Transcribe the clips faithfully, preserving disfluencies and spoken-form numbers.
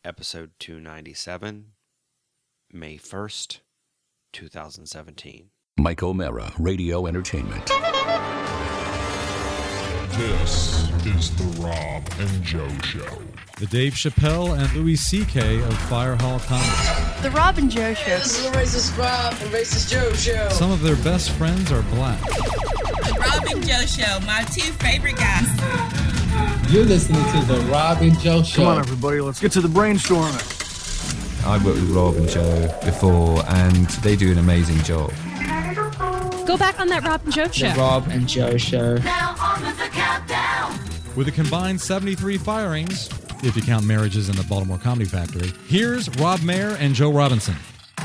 episode two ninety-seven, May first, twenty seventeen. Mike O'Mara, Radio Entertainment. This is the Rob and Joe Show. The Dave Chappelle and Louis C K of Fire Hall Comedy. The Rob and Joe Show. This is the Racist Rob and Racist Joe Show. Some of their best friends are black. The Rob and Joe Show, my two favorite guys. You're listening to the Rob and Joe Show. Come on, everybody, let's get to the brainstorming. I've worked with Rob and Joe before, and they do an amazing job. Go back on that Rob and Joe Show. The Rob and Joe Show. Now on with the countdown. With a combined seventy-three firings, if you count marriages in the Baltimore Comedy Factory, here's Rob Mayer and Joe Robinson.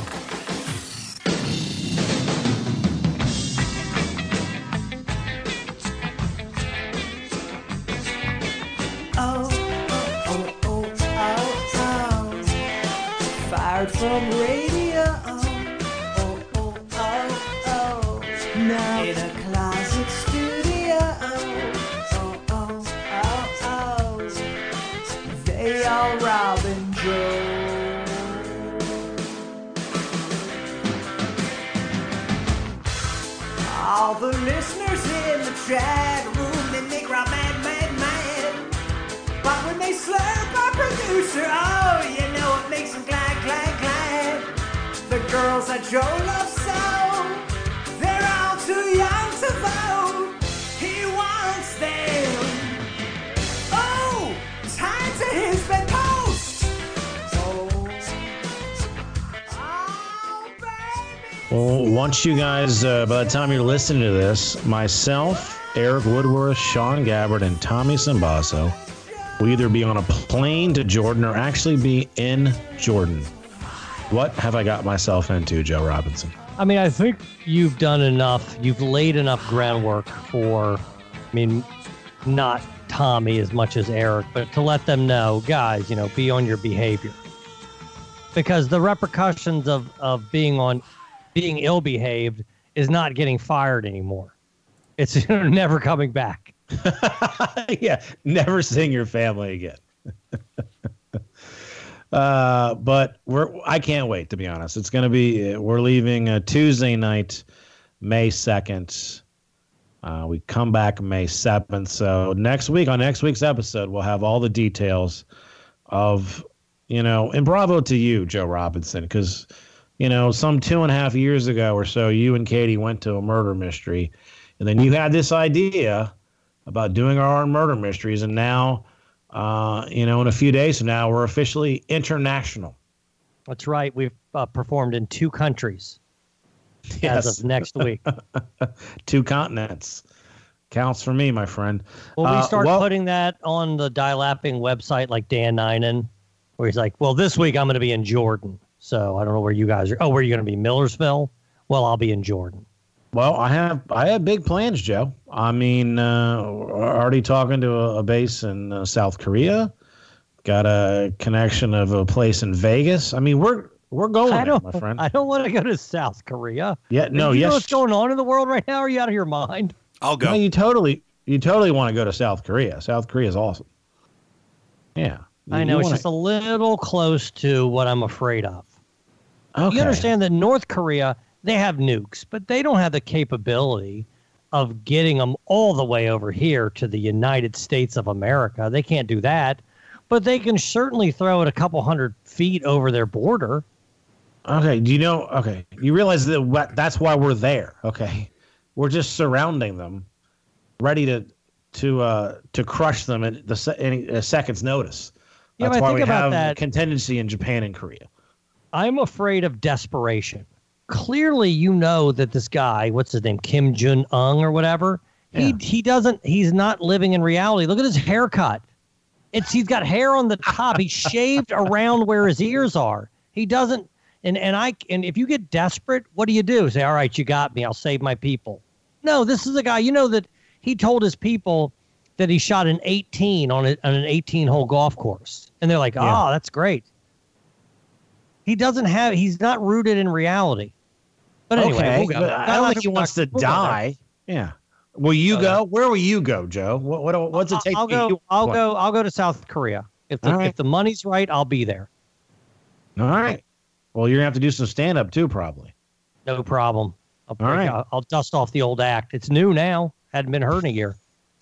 From radio, oh, oh, oh, oh, now in a closet studio, oh, oh, oh, oh, they are Rob and Joe. All the listeners in the chat room, they make Rob mad, mad, mad. But when they slurp our producer, oh, you know it makes them glad, glad, glad. The girls that Joe loves so, they're all too young to vote. He wants them. Oh, time to his bedpost. Oh, oh, baby. Well, once you guys, uh, by the time you're listening to this, myself, Eric Woodworth, Sean Gabbard, and Tommy Simbasso will either be on a plane to Jordan or actually be in Jordan. What have I got myself into, Joe Robinson? I mean, I think you've done enough. You've laid enough groundwork for, I mean, not Tommy as much as Eric, but to let them know, guys, you know, be on your behavior. Because the repercussions of, of being on, being ill-behaved is not getting fired anymore. It's you know, never coming back. Yeah, never seeing your family again. uh, but we're I can't wait, to be honest. It's going to be, we're leaving uh, Tuesday night, May second. Uh, we come back May seventh. So next week, on next week's episode, we'll have all the details of, you know, and bravo to you, Joe Robinson, because, you know, some two and a half years ago or so, you and Katie went to a murder mystery, and then you had this idea about doing our own murder mysteries, and now, uh, you know, in a few days from now, we're officially international. That's right. We've uh, performed in two countries Yes. as of next week. Two continents. Counts for me, my friend. Will we Uh, start well, putting that on the dial-apping website like Dan Ninen, where he's like, well, this week I'm going to be in Jordan. So I don't know where you guys are. Oh, where are you going to be? Millersville? Well, I'll be in Jordan. Well, I have I have big plans, Joe. I mean, uh, already talking to a, a base in uh, South Korea. Got a connection of a place in Vegas. I mean, we're we're going, I don't, there, my friend. I don't want to go to South Korea. Yeah, no, you yes. know what's going on in the world right now? Are you out of your mind? I'll go. No, you totally you totally want to go to South Korea. South Korea is awesome. Yeah, I You- know you it's wanna- just a little close to what I'm afraid of. Okay. You understand that North Korea, they have nukes, but they don't have the capability of getting them all the way over here to the United States of America. They can't do that, but they can certainly throw it a couple hundred feet over their border. Okay, do you know? Okay, you realize that what, that's why we're there. Okay, we're just surrounding them, ready to to uh, to crush them at the se- any a second's notice. Yeah, That's but why think we about have that. contingency in Japan and Korea. I'm afraid of desperation. Clearly, you know that this guy, what's his name, Kim Jong-un or whatever, he Yeah. he doesn't, he's not living in reality. Look at his haircut. It's he's got hair on the top. He's shaved around where his ears are. He doesn't, and and I and if you get desperate, what do you do? Say, all right, you got me. I'll save my people. No, this is a guy. You know that he told his people that he shot an eighteen on, a, on an eighteen-hole golf course, and they're like, oh, Yeah. that's great. He doesn't have. He's not rooted in reality. But anyway, okay, we'll go. but I don't think he wants to We'll go there. die. Yeah. Will you Okay. go? Where will you go, Joe? What, what what's it take? I'll to get go. you- I'll what? go. I'll go to South Korea. If the All right. if the money's right, I'll be there. All right. Well, you're gonna have to do some stand up too, probably. No problem. I'll, All right. I'll, I'll dust off the old act. It's new now. Hadn't been heard in a year.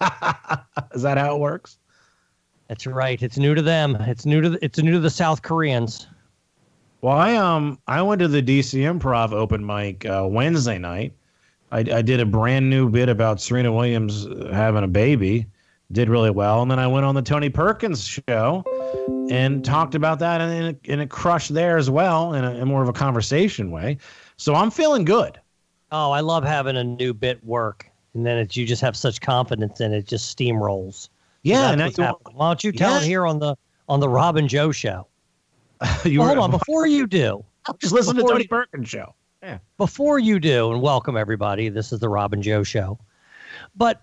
Is that how it works? That's right. It's new to them. It's new to the, it's new to the South Koreans. Well, I um I went to the D C Improv open mic uh, Wednesday night. I, I did a brand new bit about Serena Williams having a baby. Did really well, and then I went on the Tony Perkins show and talked about that, and it, and it crushed there as well in a in more of a conversation way. So I'm feeling good. Oh, I love having a new bit work, and then it's, you just have such confidence in it, it just steamrolls. Yeah, That's and what's I, happening. Why don't you tell yeah. it here on the on the Rob and Joe show? you Well, were, hold on, before you do, just listen to before Tony you- Perkins show. Yeah. before you do, and welcome everybody, this is the Rob and Joe show. But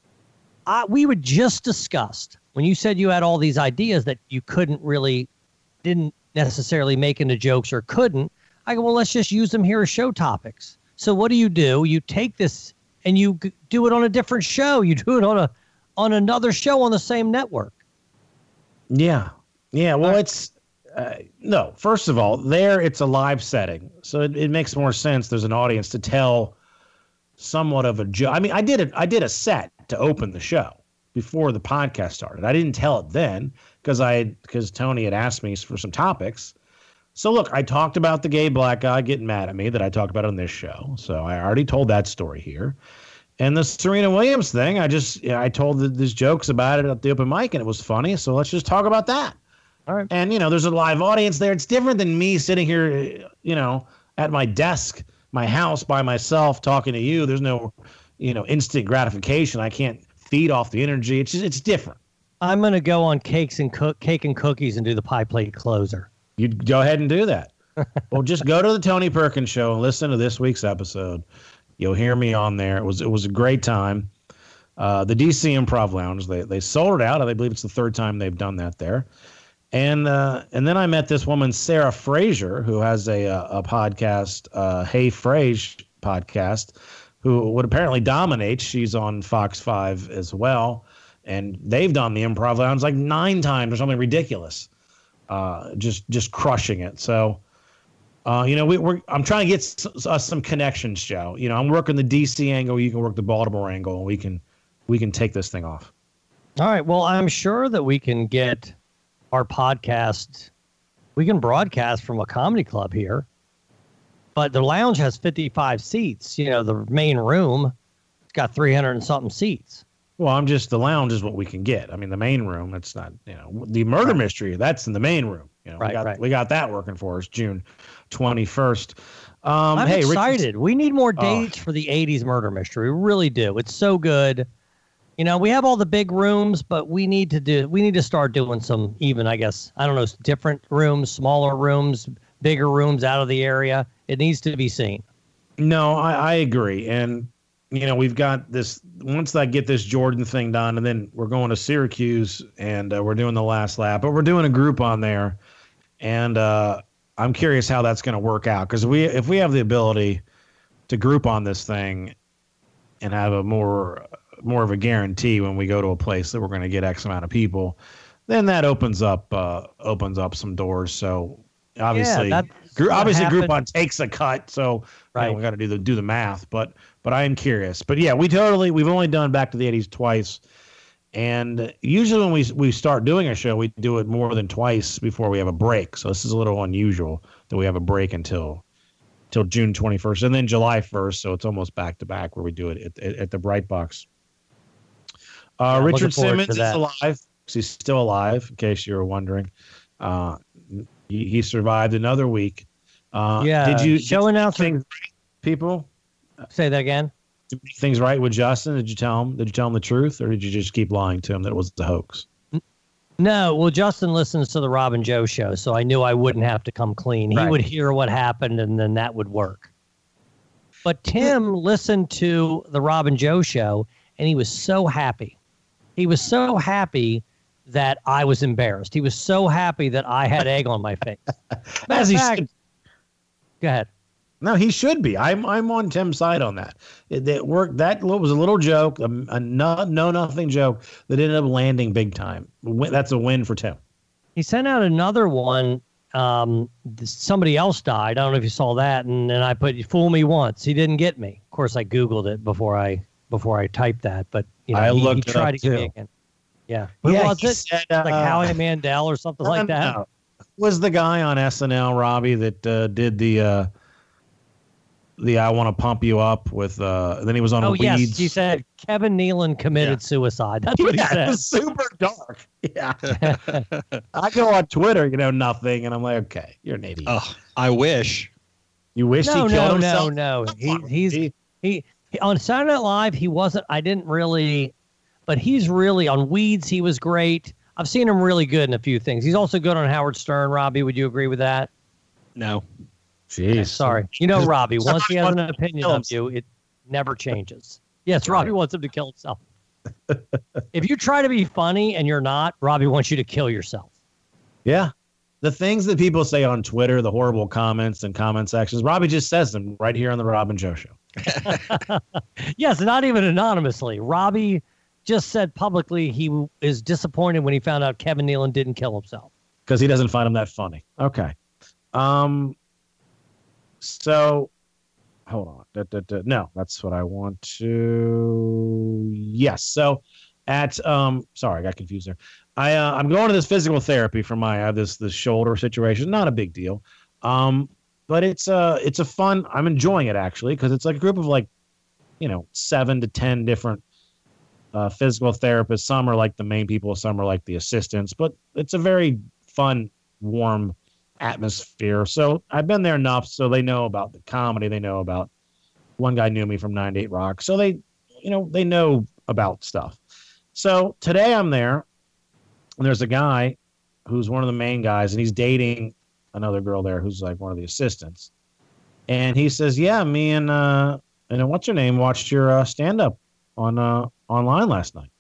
I, we were just discussed when you said you had all these ideas that you couldn't really, didn't necessarily make into jokes or couldn't. I go, well, let's just use them here as show topics. So what do you do? You take this and you g- do it on a different show. You do it on a on another show on the same network. Yeah. Yeah. Well, it's uh, no, first of all, there it's a live setting. So it, it makes more sense. There's an audience to tell somewhat of a joke. I mean, I did it. I did a set to open the show before the podcast started. I didn't tell it then because I because Tony had asked me for some topics. So look, I talked about the gay black guy getting mad at me that I talked about on this show. So I already told that story here. And the Serena Williams thing, I just, you know, I told the, these jokes about it at the open mic and it was funny. So let's just talk about that. All right. And, you know, there's a live audience there. It's different than me sitting here, you know, at my desk, my house by myself talking to you. There's no, you know, instant gratification. I can't feed off the energy. It's just, it's different. I'm going to go on cakes and cook cake and cookies and do the pie plate closer. You go ahead and do that. Well, just go to the Tony Perkins show and listen to this week's episode. You'll hear me on there. It was it was a great time. Uh, the D C Improv Lounge, they they sold it out. I believe it's the third time they've done that there. And uh, and then I met this woman, Sarah Fraser, who has a a, a podcast, uh, Hey Frage podcast, who would apparently dominate. She's on Fox five as well, and they've done the Improv Lounge like nine times or something ridiculous. Uh, just just crushing it. So. Uh, you know, we, we're. I'm trying to get s- us some connections, Joe. You know, I'm working the D C angle. You can work the Baltimore angle, and we can, we can take this thing off. All right. Well, I'm sure that we can get our podcast. We can broadcast from a comedy club here, but the lounge has fifty-five seats. You know, the main room it's got three hundred and something seats. Well, I'm just the lounge is what we can get. I mean, the main room. It's not. You know, the murder mystery. That's in the main room. You know, Right, we got right. we got that working for us. June twenty-first. Um, I'm hey, Richard- excited. We need more Oh. dates for the eighties murder mystery. We really do. It's so good. You know, we have all the big rooms, but we need to do. We need to start doing some even. I guess I don't know, different rooms, smaller rooms, bigger rooms out of the area. It needs to be seen. No, I, I agree. And, you know, we've got this, once I get this Jordan thing done, and then we're going to Syracuse and uh, we're doing the last lap, but we're doing a group on there. And uh, I'm curious how that's going to work out. Because we, if we have the ability to group on this thing and have a more, more of a guarantee when we go to a place that we're going to get X amount of people, then that opens up, uh, opens up some doors. So obviously, that's Group, what obviously, happened. Groupon takes a cut, so Right. you know, we got to do the do the math. But but I am curious. But yeah, we totally we've only done Back to the eighties twice, and usually when we we start doing a show, we do it more than twice before we have a break. So this is a little unusual that we have a break until till June twenty-first, and then July first. So it's almost back to back where we do it at, at, at the Bright Box. Uh, Yeah, Richard looking forward Simmons to is that. alive. He's still alive, in case you were wondering. Uh, he, he survived another week. Uh, Yeah, Did you show did you announcer- do things right, people? Say that again. Did you do things right with Justin? Did you tell him? Did you tell him the truth, or did you just keep lying to him that it was the hoax? No, well, Justin listens to the Rob and Joe show, so I knew I wouldn't have to come clean. He Right. would hear what happened, and then that would work. But Tim listened to the Rob and Joe show, and he was so happy. He was so happy that I was embarrassed. He was so happy that I had egg on my face. Matter As of he fact, should. go ahead. No, he should be. I'm I'm on Tim's side on that. It, it worked. That was a little joke, a, a no, no nothing joke that ended up landing big time. Win- That's a win for Tim. he sent out another one. Um, somebody else died. I don't know if you saw that, and then I put "you fool me once." He didn't get me. Of course, I Googled it before I before I typed that, but you know, I he, looked he it tried up to get me too. again. Yeah, who Yeah, was he it? said, like uh, Howie Mandel or something No, like that. no. Was the guy on S N L, Robbie, that uh, did the uh, the "I want to pump you up" with? Uh, then he was on Oh Weeds. yes, he said Kevin Nealon committed Yeah. suicide. That's what he Yeah, it said. was super dark. Yeah. I go on Twitter, you know, nothing, and I'm like, okay, you're an idiot. Oh, I wish. You wish no, he killed no, himself? no, no. Come He, on, he's Robbie. he, he on Saturday Night Live. He wasn't. I didn't really, but he's really on Weeds. He was great. I've seen him really good in a few things. He's also good on Howard Stern. Robbie, would you agree with that? No. Jeez. Sorry. You know, Robbie, once he has an Wants to opinion kill of you, it never changes. Yes, Robbie wants him to kill himself. If you try to be funny and you're not, Robbie wants you to kill yourself. Yeah. The things that people say on Twitter, the horrible comments and comment sections, Robbie just says them right here on the Rob and Joe Show. Yes, not even anonymously. Robbie just said publicly he is disappointed when he found out Kevin Nealon didn't kill himself. Because he doesn't find them that funny. Okay. Um. So, hold on. Da, da, da. No, that's what I want to. Yes. So, at um. Sorry, I got confused there. I uh, I'm going to this physical therapy for my I have this this shoulder situation. Not a big deal. Um. But it's uh it's a fun. I'm enjoying it actually because it's like a group of like, you know, seven to ten different uh, physical therapists. Some are like the main people. Some are like the assistants. But it's a very fun, warm atmosphere. So I've been there enough so they know about the comedy. They know about, one guy knew me from ninety-eight Rock. So they, you know, they know about stuff. So today I'm there and there's a guy who's one of the main guys and he's dating another girl there who's like one of the assistants. And he says, yeah, me and, uh, and then what's her name watched your uh, stand up on, uh, online last night.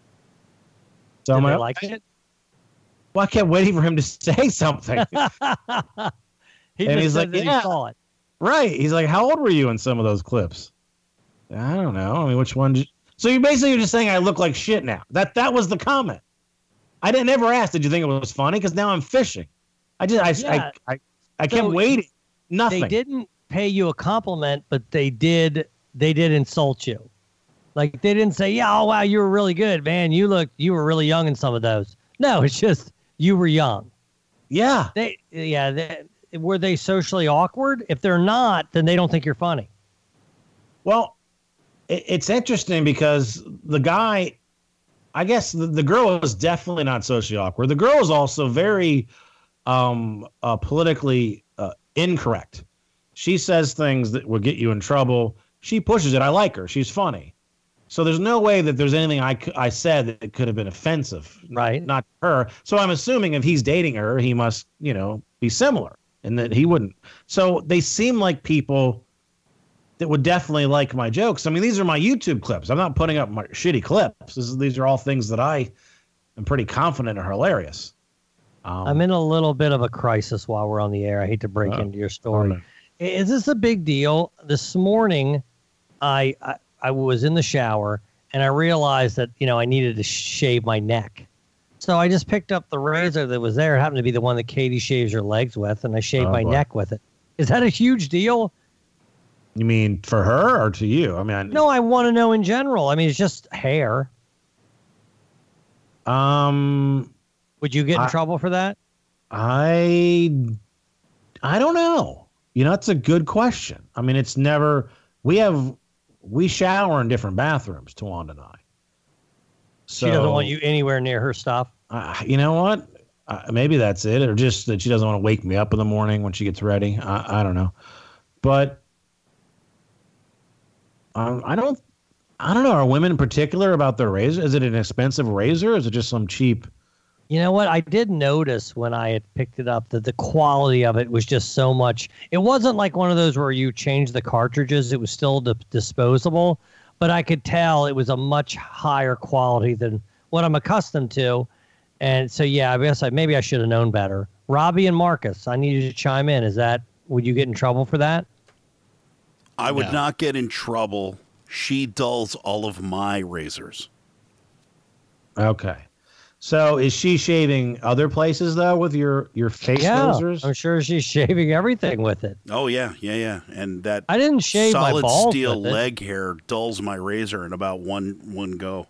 So Did I'm they like, like it? well, I kept waiting for him to say something. He And just he's said like, that yeah. he saw it. Right. He's like, how old were you in some of those clips? I don't know. I mean, which one? Did you... So you basically just saying I look like shit now. That that was the comment. I didn't never ask, did you think it was funny? Because now I'm fishing. I just I Yeah. I, I, I kept So waiting. Nothing. They didn't pay you a compliment, but they did. They did insult you. Like they didn't say, "Yeah, oh wow, you were really good, man. You look, you were really young in some of those." No, it's just you were young. Yeah. They, yeah. They, were they socially awkward? If they're not, then they don't think you're funny. Well, it, it's interesting because the guy, I guess the, the girl was definitely not socially awkward. The girl is also very um, uh, politically uh, incorrect. She says things that would get you in trouble. She pushes it. I like her. She's funny. So there's no way that there's anything I, I said that could have been offensive. Right. Not her. So I'm assuming if he's dating her, he must, you know, be similar and that he wouldn't. So they seem like people that would definitely like my jokes. I mean, these are my YouTube clips. I'm not putting up my shitty clips. This is, these are all things that I am pretty confident are hilarious. Um, I'm in a little bit of a crisis while we're on the air. I hate to break Uh, into your oh, story. no. Is this a big deal? This morning, I, I I was in the shower and I realized that, you know, I needed to shave my neck. So I just picked up the razor that was there. It happened to be the one that Katie shaves her legs with, and I shaved Oh, my boy. neck with it. Is that a huge deal? You mean for her or to you? I mean, I, No, I want to know in general. I mean, it's just hair. Um, Would you get in I- trouble for that? I I don't know. You know, that's a good question. I mean, it's never we have we shower in different bathrooms, Tawanda and I. So, She doesn't want you anywhere near her stuff. Uh, you know what? Uh, maybe that's it, or just that she doesn't want to wake me up in the morning when she gets ready. I, I don't know, but um, I don't. I don't know. Are women particular about their razor? Is it an expensive razor? Or is it just some cheap? You know what? I did notice when I had picked it up that the quality of it was just so much. It wasn't like one of those where you change the cartridges. It was still di- disposable, but I could tell it was a much higher quality than what I'm accustomed to. And so, yeah, I guess I, maybe I should have known better. Robbie and Marcus, I need you to chime in. Is that, would you get in trouble for that? I would No. not get in trouble. She dulls all of my razors. Okay. So is she shaving other places though with your your face Yeah, razors? I'm sure she's shaving everything with it. Oh yeah, yeah, yeah. And that I didn't shave my solid balls steel with it. leg hair dulls my razor in about one one go.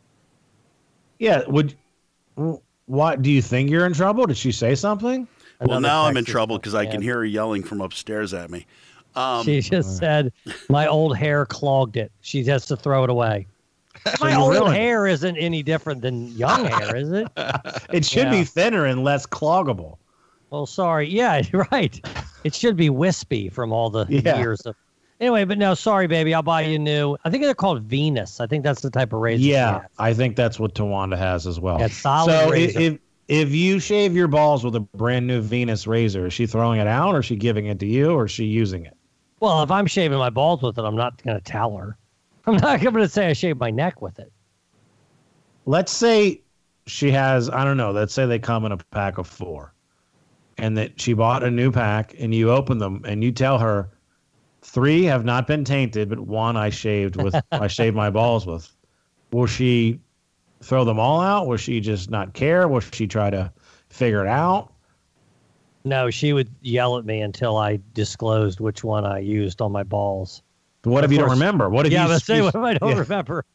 Yeah. Would what do you think you're in trouble? Did she say something? Well, Another now I'm in Texas trouble because I man. can hear her yelling from upstairs at me. Um, She just said, my old hair clogged it. She has to throw it away. My you old really- hair isn't any different than young hair, is it? It should Yeah. be thinner and less cloggable. Well, sorry. Yeah, you're right. It should be wispy from all the Yeah. years of. Anyway, but no, sorry, baby. I'll buy you new. I think they're called Venus. I think that's the type of razor. she Yeah, has. I think that's what Tawanda has as well. Yeah, solid so i- razor. if if you shave your balls with a brand new Venus razor, is she throwing it out, or is she giving it to you, or is she using it? Well, if I'm shaving my balls with it, I'm not going to tell her. I'm not going to say I shaved my neck with it. Let's say she has, I don't know, let's say they come in a pack of four, and that she bought a new pack, and you open them, and you tell her three have not been tainted, but one I shaved with, I shaved my balls with. Will she throw them all out? Will she just not care? Will she try to figure it out? No, she would yell at me until I disclosed which one I used on my balls. What if Of you don't course. remember? What if yeah, you let's say you- what if I don't yeah. remember?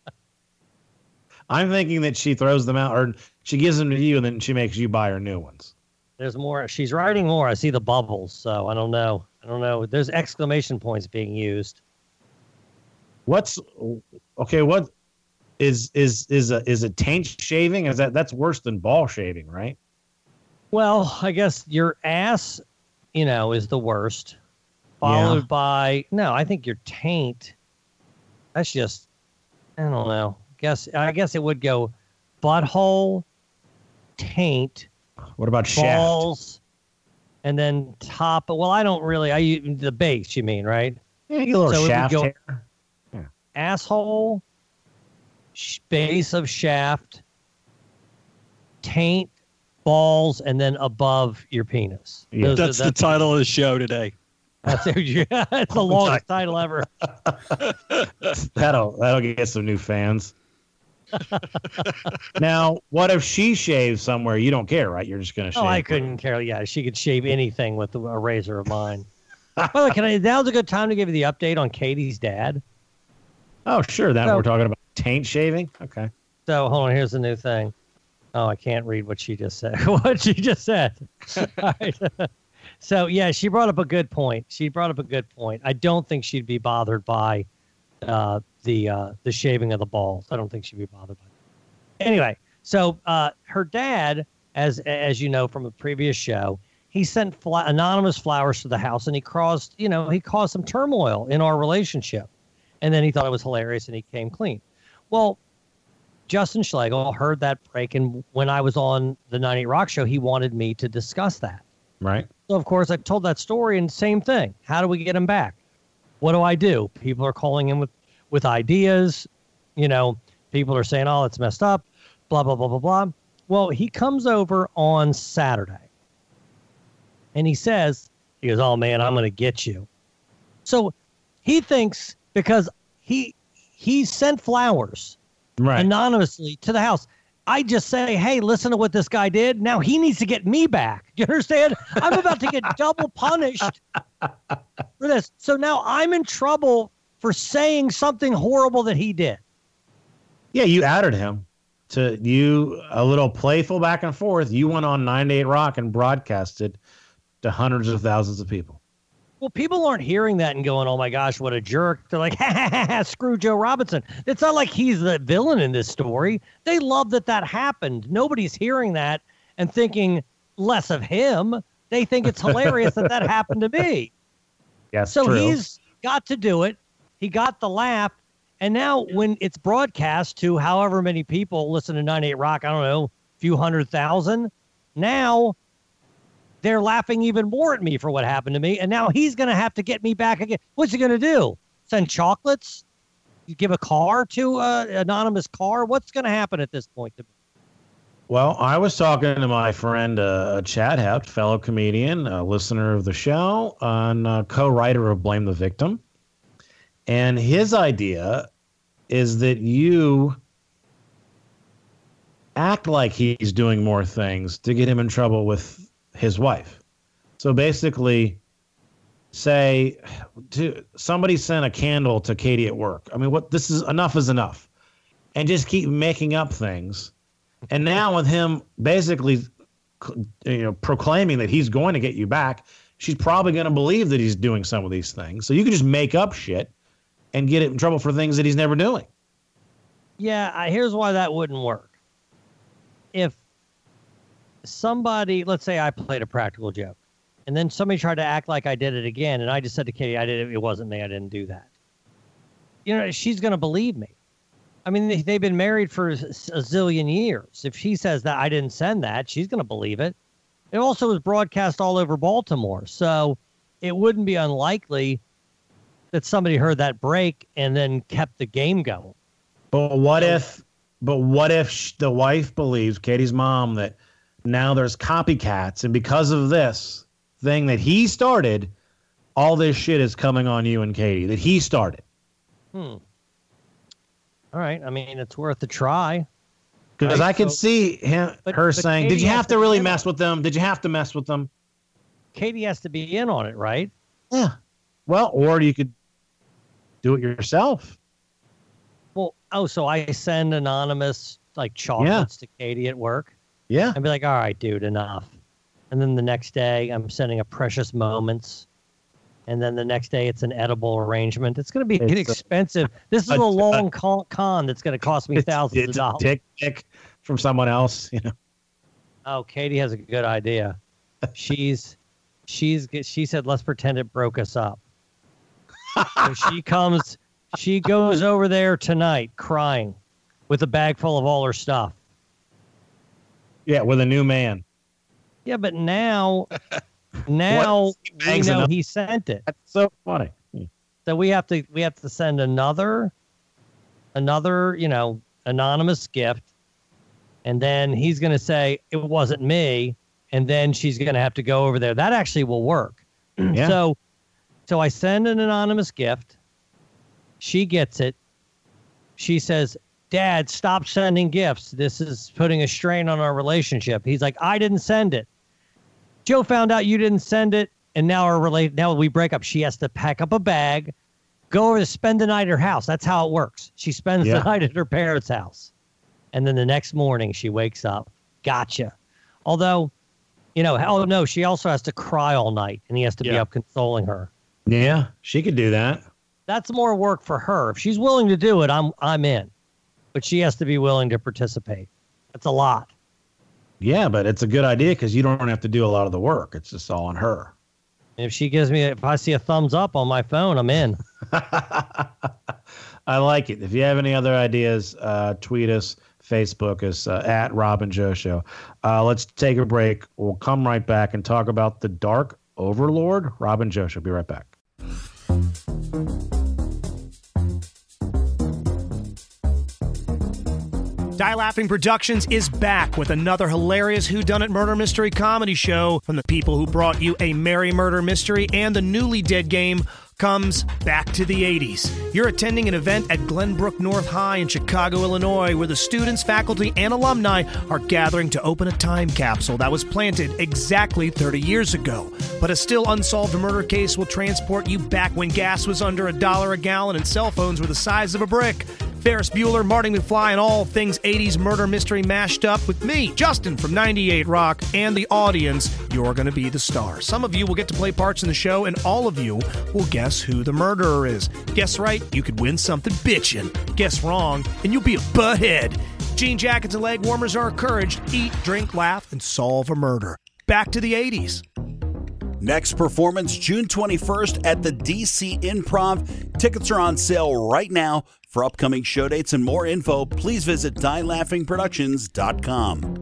I'm thinking that she throws them out, or she gives them to you, and then she makes you buy her new ones. There's more. She's writing more. I see the bubbles, so I don't know. I don't know. There's exclamation points being used. What's okay? What is is is a is a taint shaving? Is that that's worse than ball shaving, right? Well, I guess your ass, you know, is the worst, followed Yeah. by no. I think your taint. That's just, I don't know. Guess I guess it would go, butthole, taint, What about shaft? balls, and then top. Well, I don't really. I use the base. You mean right? Yeah, you get a little So it would shaft go- hair. Asshole, sh- base of shaft, taint, balls, and then above your penis. Yeah. Those are- That's the title of the show today. That's, that's the longest title ever. That'll that'll get some new fans. Now, what if she shaves somewhere you don't care, right? You're just gonna shave. Oh, I couldn't care. Yeah, she could shave anything with a a razor of mine. By the way, can I? Now's a good time to give you the update on Katie's dad. Oh, sure. That So- we're talking about taint shaving. Okay. So hold on. Here's the new thing. Oh, I can't read what she just said. what she just said. All right. So yeah, she brought up a good point. She brought up a good point. I don't think she'd be bothered by uh, the uh, the shaving of the balls. I don't think she'd be bothered by that. Anyway, so uh, her dad, as as you know from a previous show, he sent fla- anonymous flowers to the house, and he caused you know he caused some turmoil in our relationship. And then he thought it was hilarious, and he came clean. Well, Justin Schlegel heard that break, and when I was on the ninety-eight Rock Show, he wanted me to discuss that. Right. So, of course, I told that story, and same thing. How do we get him back? What do I do? People are calling in with, with ideas. You know, people are saying, oh, it's messed up, blah, blah, blah, blah, blah. Well, he comes over on Saturday, and he says, he goes, oh, man, I'm going to get you. So he thinks because he he sent flowers Right. anonymously to the house. I just say, hey, listen to what this guy did. Now he needs to get me back. You understand? I'm about to get double punished for this. So now I'm in trouble for saying something horrible that he did. Yeah, you added him to you a little playful back and forth. You went on ninety-eight Rock and broadcasted to hundreds of thousands of people. Well, people aren't hearing that and going, oh, my gosh, what a jerk. They're like, ha, ha, ha, ha, screw Joe Robinson. It's not like he's the villain in this story. They love that that happened. Nobody's hearing that and thinking less of him. They think it's hilarious that that happened to me. Yes, So true. he's got to do it. He got the laugh. And now when it's broadcast to however many people listen to ninety-eight Rock, I don't know, a few hundred thousand, now they're laughing even more at me for what happened to me. And now he's going to have to get me back again. What's he going to do? Send chocolates? You give a car to an anonymous car? What's going to happen at this point to me? Well, I was talking to my friend uh, Chad Heft, fellow comedian, a listener of the show, and uh, co-writer of Blame the Victim. And his idea is that you act like he's doing more things to get him in trouble with his wife. So basically, say to somebody sent a candle to Katie at work. I mean, what this is enough is enough, and just keep making up things. And now with him basically, you know, proclaiming that he's going to get you back, she's probably going to believe that he's doing some of these things. So you can just make up shit and get it in trouble for things that he's never doing. Yeah, I, here's why that wouldn't work. If somebody, let's say I played a practical joke, and then somebody tried to act like I did it again, and I just said to Katie, I did it, it wasn't me, I didn't do that. You know, she's going to believe me. I mean, they, they've been married for a zillion years. If she says that I didn't send that, she's going to believe it. It also was broadcast all over Baltimore, so it wouldn't be unlikely that somebody heard that break and then kept the game going. But what if, but what if sh- the wife believes, Katie's mom, that now there's copycats, and because of this thing that he started, all this shit is coming on you and Katie that he started. Hmm. All right. I mean, it's worth a try. Because right? I can so, see him, but, her but saying, Katie did you have to, to really mess with them? Did you have to mess with them? Katie has to be in on it, right? Yeah. Well, or you could do it yourself. Well, oh, so I send anonymous like chocolates yeah. to Katie at work. Yeah. And be like, all right, dude, enough. And then the next day I'm sending a Precious Moments. And then the next day it's an edible arrangement. It's going to be it's expensive. A, this is a, a long con, con that's going to cost me thousands it's of dollars. Tick tick from someone else, you know. Oh, Katie has a good idea. She's, she's, she said, let's pretend it broke us up. So she comes, she goes over there tonight crying with a bag full of all her stuff. Yeah, with a new man. Yeah, but now, now we know he sent it. That's so funny. So we have to we have to send another, another you know anonymous gift, and then he's going to say it wasn't me, and then she's going to have to go over there. That actually will work. Yeah. So, so I send an anonymous gift. She gets it. She says, Dad, stop sending gifts. This is putting a strain on our relationship. He's like, I didn't send it. Joe found out you didn't send it, and now our relate now we break up. She has to pack up a bag, go over to spend the night at her house. That's how it works. She spends yeah. the night at her parents' house. And then the next morning she wakes up. Gotcha. Although, you know, oh no, she also has to cry all night, and he has to yeah. be up consoling her. Yeah, she could do that. That's more work for her. If she's willing to do it, I'm I'm in. But she has to be willing to participate. That's a lot. Yeah, but it's a good idea because you don't have to do a lot of the work. It's just all on her. If she gives me, if I see a thumbs up on my phone, I'm in. I like it. If you have any other ideas, uh, tweet us, Facebook us uh, at Rob and Joe Show. Uh, let's take a break. We'll come right back and talk about the Dark Overlord. Rob and Joe Show. Be right back. Die Laughing Productions is back with another hilarious whodunit murder mystery comedy show from the people who brought you A Merry Murder Mystery and The Newly Dead Game comes back to the eighties. You're attending an event at Glenbrook North High in Chicago, Illinois, where the students, faculty, and alumni are gathering to open a time capsule that was planted exactly thirty years ago. But a still unsolved murder case will transport you back when gas was under a dollar a gallon and cell phones were the size of a brick. Ferris Bueller, Marty McFly, and all things eighties murder mystery mashed up with me, Justin from ninety-eight Rock, and the audience. You're going to be the star. Some of you will get to play parts in the show, and all of you will guess who the murderer is. Guess right, you could win something bitchin'. Guess wrong, and you'll be a butthead. Jean jackets and leg warmers are encouraged. Eat, drink, laugh, and solve a murder. Back to the eighties. Next performance, June twenty-first at the D C Improv. Tickets are on sale right now. For upcoming show dates and more info, please visit die laughing productions dot com.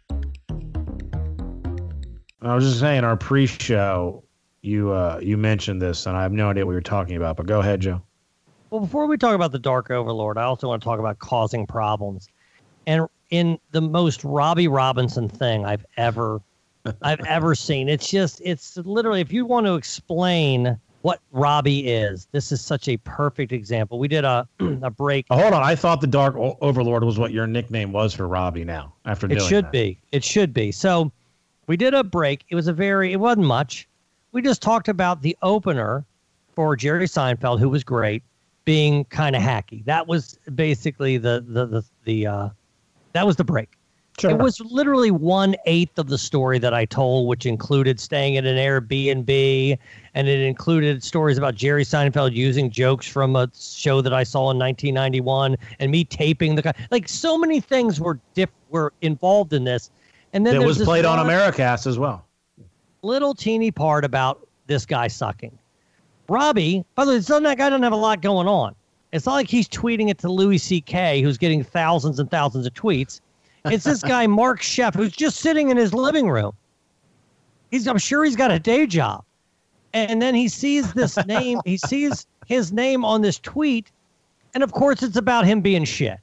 I was just saying, our pre-show, you uh, you mentioned this, and I have no idea what you're talking about, but go ahead, Joe. Well, before we talk about the Dark Overlord, I also want to talk about causing problems. And in the most Robbie Robinson thing I've ever I've ever seen, it's just, it's literally, if you want to explain what Robbie is. This is such a perfect example. We did a a break. Oh, hold on. I thought the Dark o- Overlord was what your nickname was for Robbie now. After It doing should that. be. It should be. So we did a break. It was a very, it wasn't much. We just talked about the opener for Jerry Seinfeld, who was great, being kind of hacky. That was basically the, the, the, the uh, that was the break. Sure. It was literally one eighth of the story that I told, which included staying at an Airbnb, and it included stories about Jerry Seinfeld using jokes from a show that I saw in nineteen ninety-one, and me taping the guy. Like, so many things were diff were involved in this, and then It there's was this played on one Americast as well. little teeny part about this guy sucking. Robbie, by the way, it's not, that guy doesn't have a lot going on. It's not like he's tweeting it to Louis C K, who's getting thousands and thousands of tweets. It's this guy, Mark Sheff, who's just sitting in his living room. He's, I'm sure he's got a day job. And then he sees this name, he sees his name on this tweet, and of course it's about him being shit.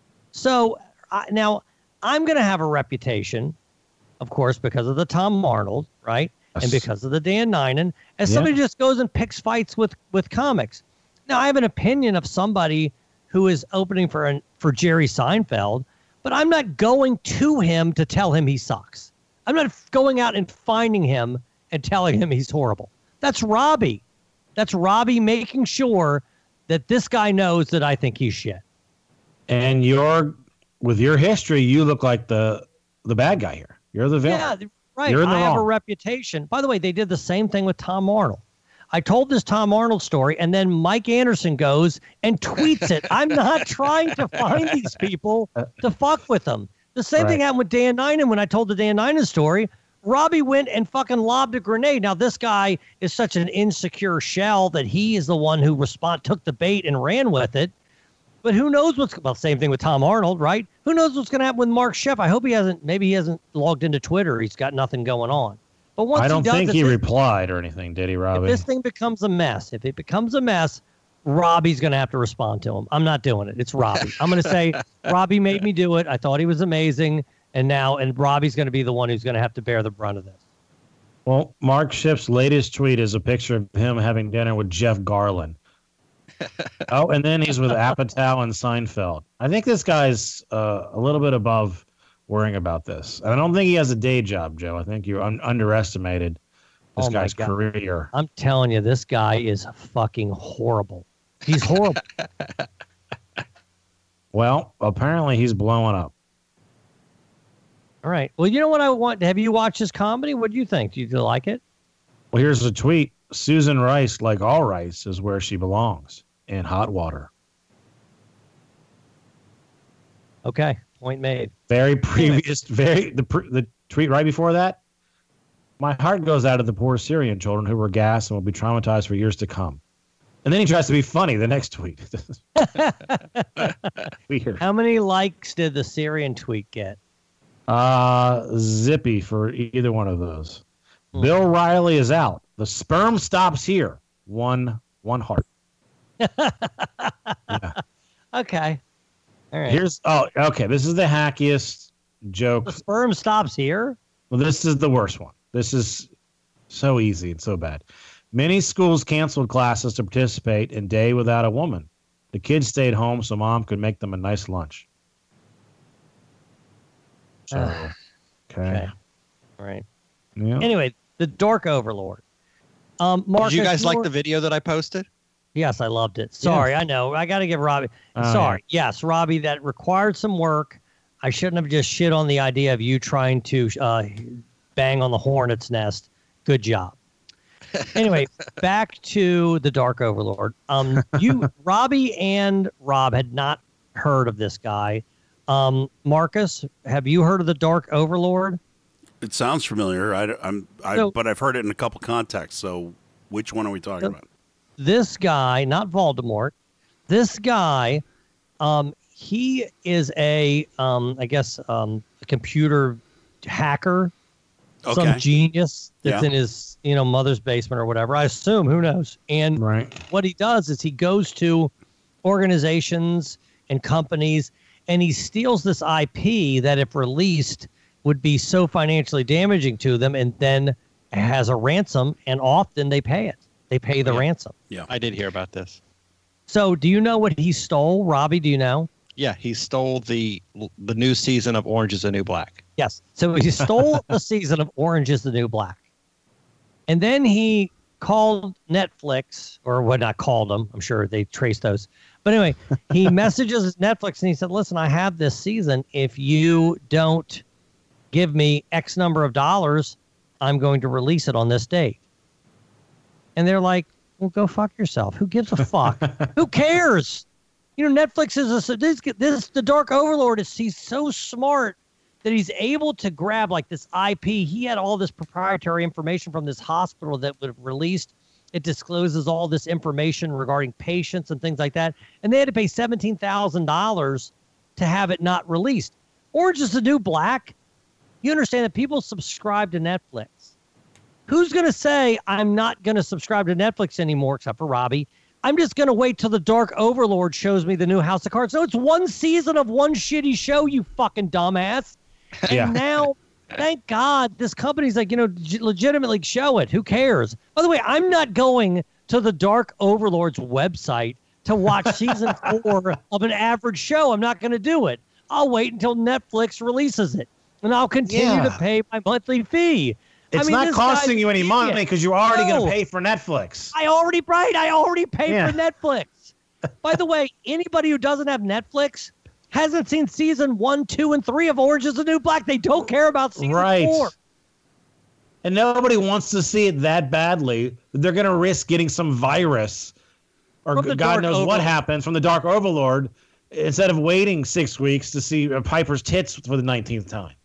So I, now I'm going to have a reputation, of course, because of the Tom Arnold, right? And because of the Dan Ninen, as Yeah. somebody just goes and picks fights with, with comics. Now, I have an opinion of somebody who is opening for an, for Jerry Seinfeld, but I'm not going to him to tell him he sucks. I'm not going out and finding him and telling him he's horrible. That's Robbie. That's Robbie making sure that this guy knows that I think he's shit. And you're, with your history, you look like the the bad guy here. You're the villain. Yeah, right. You're in the I have a wrong. reputation. By the way, they did the same thing with Tom Arnold. I told this Tom Arnold story, and then Mike Anderson goes and tweets it. I'm not trying to find these people to fuck with them. The same thing Right. happened with Dan Ninen when I told the Dan Ninen story. Robbie went and fucking lobbed a grenade. Now, this guy is such an insecure shell that he is the one who respond took the bait and ran with it. But who knows what's, well, same thing with Tom Arnold, right? Who knows what's going to happen with Mark Sheff? I hope he hasn't, maybe he hasn't logged into Twitter. He's got nothing going on. But once I don't he does, think if he this- replied or anything, did he, if Robbie? this thing becomes a mess, if it becomes a mess, Robbie's going to have to respond to him. I'm not doing it. It's Robbie. I'm going to say, Robbie made me do it. I thought he was amazing. And now, and Robbie's going to be the one who's going to have to bear the brunt of this. Well, Mark Schiff's latest tweet is a picture of him having dinner with Jeff Garlin. Oh, and then he's with Apatow and Seinfeld. I think this guy's uh, a little bit above worrying about this. I don't think he has a day job, Joe. I think you un- underestimated this Oh my guy's God. career. I'm telling you, this guy is fucking horrible. He's horrible. Well, apparently he's blowing up. All right. Well, you know what I want? Have you watched his comedy? What do you think? Do you like it? Well, here's a tweet. Susan Rice, like all rice, is where she belongs, in hot water. Okay. Point made. Very previous, very the pre- the tweet right before that. My heart goes out to the poor Syrian children who were gassed and will be traumatized for years to come. And then he tries to be funny. The next tweet. Weird. How many likes did the Syrian tweet get? Uh, zippy for either one of those. Bill Riley is out. The sperm stops here. One one heart. Yeah. Okay. All right. Here's oh okay. This is the hackiest joke. The sperm stops here. Well, this is the worst one. This is so easy and so bad. Many schools canceled classes to participate in Day Without a Woman. The kids stayed home so mom could make them a nice lunch. So, okay. Okay. All right. Yeah. Anyway, the Dark Overlord. Um, Marcus, Did you guys like were- the video that I posted? Yes, I loved it. Sorry, Yeah. I know. I got to give Robbie. Oh, Sorry. Yes, Robbie, that required some work. I shouldn't have just shit on the idea of you trying to uh, bang on the hornet's nest. Good job. Anyway, back to the Dark Overlord. Um, you, Robbie, and Rob had not heard of this guy. Um, Marcus, have you heard of the Dark Overlord? It sounds familiar. I, I'm, I, So- but I've heard it in a couple contexts. So, which one are we talking So- about? This guy, not Voldemort, this guy, um, he is a, um, I guess, um, a computer hacker, some Okay. genius that's Yeah. in his, you know, mother's basement or whatever. I assume, who knows? And right. what he does is he goes to organizations and companies and he steals this I P that, if released, would be so financially damaging to them, and then has a ransom, and often they pay it. They pay the yeah. ransom. Yeah, I did hear about this. So do you know what he stole, Robbie? Do you know? Yeah, he stole the the new season of Orange is the New Black. Yes. So he stole the season of Orange is the New Black. And then he called Netflix, or what not called them. I'm sure they traced those. But anyway, he messages Netflix and he said, listen, I have this season. If you don't give me X number of dollars, I'm going to release it on this date. And they're like, well, go fuck yourself. Who gives a fuck? Who cares? You know, Netflix is a, this, this, the Dark Overlord is, he's so smart that he's able to grab like this I P. He had all this proprietary information from this hospital that would have released. It discloses all this information regarding patients and things like that. And they had to pay seventeen thousand dollars to have it not released. Orange is the New Black. You understand that people subscribe to Netflix. Who's going to say, I'm not going to subscribe to Netflix anymore, except for Robbie? I'm just going to wait till the Dark Overlord shows me the new House of Cards. No, it's one season of one shitty show, you fucking dumbass. And Yeah. now, thank God, this company's like, you know, g- legitimately show it. Who cares? By the way, I'm not going to the Dark Overlord's website to watch season four of an average show. I'm not going to do it. I'll wait until Netflix releases it, and I'll continue Yeah. to pay my monthly fee. It's I mean, not this costing guy's you any an money idiot. because you're already No. going to pay for Netflix. I already, right, I already paid Yeah. for Netflix. By the way, anybody who doesn't have Netflix hasn't seen season one, two, and three of Orange is the New Black. They don't care about season Right. four. And nobody wants to see it that badly. They're going to risk getting some virus or From the God Dark knows what Overlord. happens from the Dark Overlord instead of waiting six weeks to see uh, Piper's tits for the nineteenth time.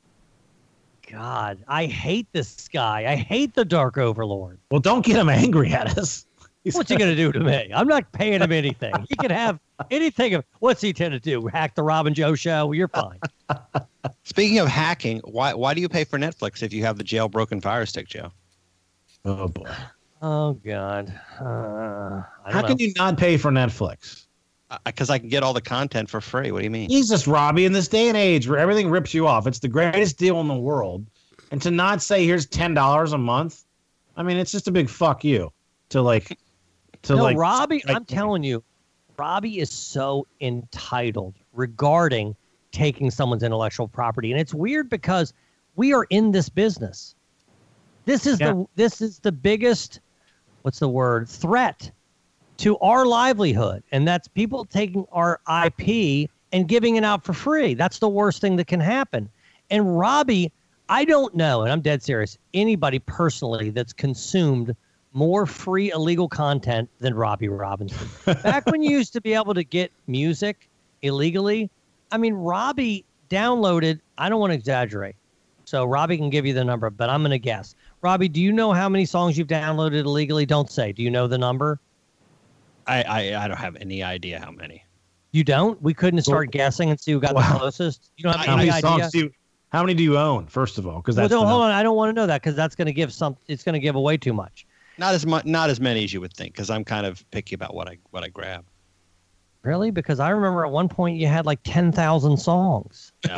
God, I hate this guy. I hate the Dark Overlord. Well, don't get him angry at us. What's he going to do to me? I'm not paying him anything. He can have anything. Of, what's he tend to do? Hack the Rob and Joe show? You're fine. Speaking of hacking, why why do you pay for Netflix if you have the jailbroken Fire Stick, Joe? Oh, boy. Oh, God. Uh, I don't How know. can you not pay for Netflix? Because I can get all the content for free. What do you mean? Jesus, Robbie, in this day and age where everything rips you off, it's the greatest deal in the world. And to not say, here's ten dollars a month, I mean, it's just a big fuck you to like, to no, like. Robbie, like, I'm telling you, Robbie is so entitled regarding taking someone's intellectual property. And it's weird because we are in this business. This is Yeah. the this is the biggest, what's the word, threat to our livelihood. And that's people taking our I P and giving it out for free. That's the worst thing that can happen. And Robbie, I don't know, and I'm dead serious, anybody personally that's consumed more free illegal content than Robbie Robinson. Back when you used to be able to get music illegally, I mean, Robbie downloaded, I don't want to exaggerate, so Robbie can give you the number, but I'm going to guess. Robbie, do you know how many songs you've downloaded illegally? Don't say. Do you know the number? I, I, I don't have any idea how many. You don't? We couldn't start guessing and see who got Wow. the closest? You don't have How any many idea? songs do you, how many do you own, first of all? Because Well, that's don't, the hold number. on. I don't want to know that because that's going to give some. It's going to give away too much. Not as much, not as many as you would think, because I'm kind of picky about what I what I grab. Really? Because I remember at one point you had like ten thousand songs. No,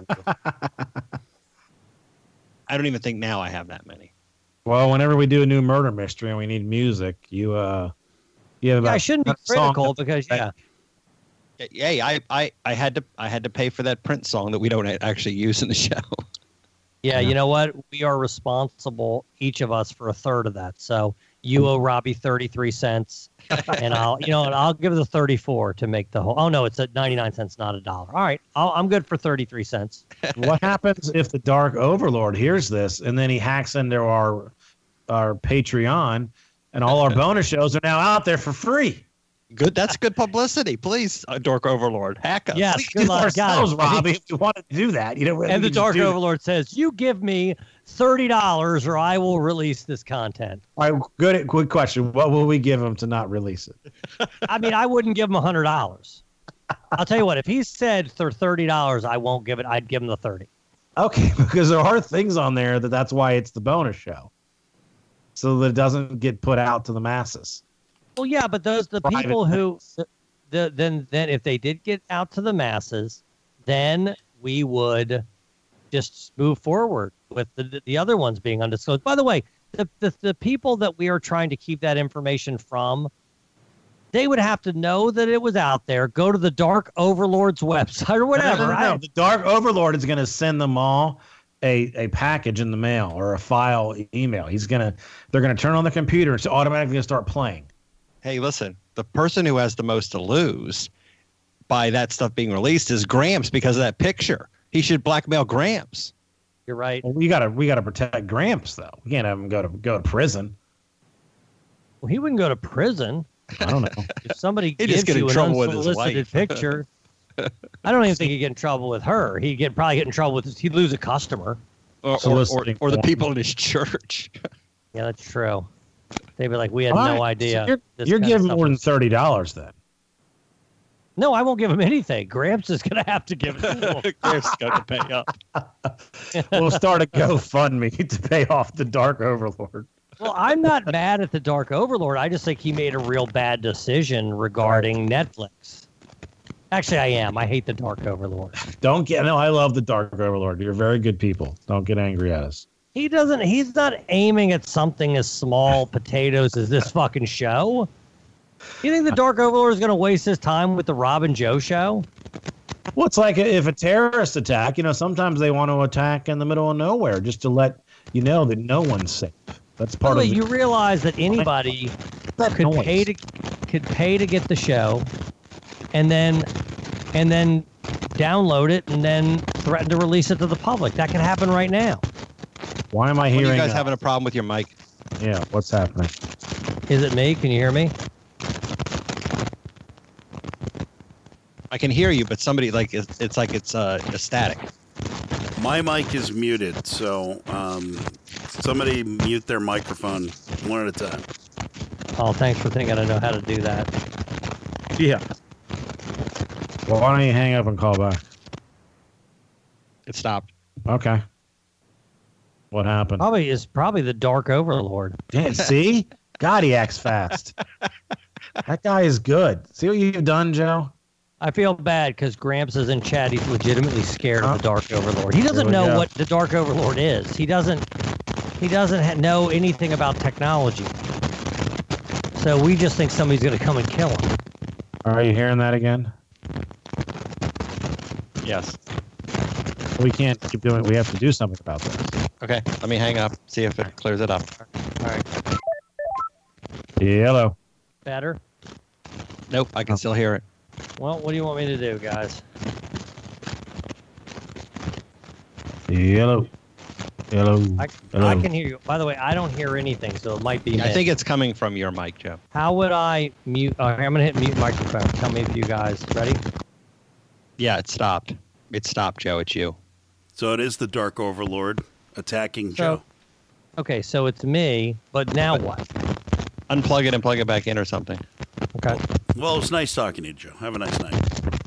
I don't even think now I have that many. Well, whenever we do a new murder mystery and we need music, you uh, you have about. Yeah, I shouldn't be a song critical that- because yeah. Hey, I, I, I had to I had to pay for that Prince song that we don't actually use in the show. Yeah, you know what? We are responsible, each of us, for a third of that. So you owe Robbie thirty-three cents, and I'll, you know, and I'll give the thirty-four to make the whole. Oh no, it's at ninety-nine cents, not a dollar. All right, I'll, I'm good for thirty-three cents. What happens if the Dark Overlord hears this and then he hacks into our our Patreon and all our bonus shows are now out there for free? Good, that's good publicity. Please, uh, Dark Overlord, hack us. Yes, We good can do luck, got ourselves, it. Robbie, if you want to do that. You know, we And the can just Dark do that. Overlord says, "You give me thirty dollars, or I will release this content." All right, good, good question. What will we give him to not release it? I mean, I wouldn't give him a hundred dollars. I'll tell you what. If he said for thirty dollars, I won't give it. I'd give him the thirty. Okay, because there are things on there that that's why it's the bonus show, so that it doesn't get put out to the masses. Well, yeah, but those the Private people who, the, then then if they did get out to the masses, then we would just move forward with the the other ones being undisclosed. By the way, the, the the people that we are trying to keep that information from, they would have to know that it was out there. Go to the Dark Overlord's website or whatever. No, no, no, no. The Dark Overlord is going to send them all a, a package in the mail or a file email. He's gonna they're going to turn on the computer and it's automatically going to start playing. Hey, listen, the person who has the most to lose by that stuff being released is Gramps because of that picture. He should blackmail Gramps. You're right. Well, we gotta we gotta protect Gramps though. We can't have him go to go to prison. Well, he wouldn't go to prison. I don't know. If somebody He'd gives just get in you an trouble with his unsolicited wife. picture, I don't even think he'd get in trouble with her. He'd get probably get in trouble with he'd lose a customer. Or, or, or, or the people in his church. Yeah, that's true. They'd be like, we had All no right, idea. so you're this you're kind of giving stuff more than was- thirty dollars then. No, I won't give him anything. Gramps is going to have to give it. Gramps is going to pay up. We'll start a GoFundMe to pay off the Dark Overlord. Well, I'm not mad at the Dark Overlord. I just think he made a real bad decision regarding Netflix. Actually, I am. I hate the Dark Overlord. Don't get no. I love the Dark Overlord. You're very good people. Don't get angry at us. He doesn't. He's not aiming at something as small potatoes as this fucking show. You think the Dark Overlord is going to waste his time with the Rob and Joe show? Well, it's like if a terrorist attack, you know, sometimes they want to attack in the middle of nowhere just to let you know that no one's safe. That's part By of the way, the, you realize that anybody that could noise. pay to could pay to get the show, and then and then download it and then threaten to release it to the public. That can happen right now. Why am I What are hearing you guys that? having a problem with your mic? Yeah, what's happening? Is it me? Can you hear me? I can hear you, but somebody like it's, it's like it's uh, a static. My mic is muted, so um, somebody mute their microphone one at a time. Oh, thanks for thinking I know how to do that. Yeah. Well, why don't you hang up and call back? It stopped. Okay. What happened? Probably is probably the Dark Overlord. Yeah, see? God, he acts fast. That guy is good. See what you've done, Joe? I feel bad because Gramps is in chat. He's legitimately scared of the Dark Overlord. He doesn't Here we know go. what the Dark Overlord is. He doesn't. He doesn't ha- know anything about technology. So we just think somebody's going to come and kill him. Are you hearing that again? Yes. We can't keep doing it. We have to do something about this. Okay, let me hang up. See if it clears it up. All right. Hello. Better. Nope, I can still hear it. Well, what do you want me to do, guys? Hello. Hello. I, Hello. I can hear you. By the way, I don't hear anything, so it might be. I me. think it's coming from your mic, Joe. How would I mute? Oh, I'm gonna hit mute microphone. Tell me if you guys ready. Yeah, it stopped. It stopped, Joe. It's you. So it is the Dark Overlord attacking So- Joe. Okay, so it's me, but now what? Unplug it and plug it back in or something. Okay. Well, it's nice talking to you, Joe. Have a nice night.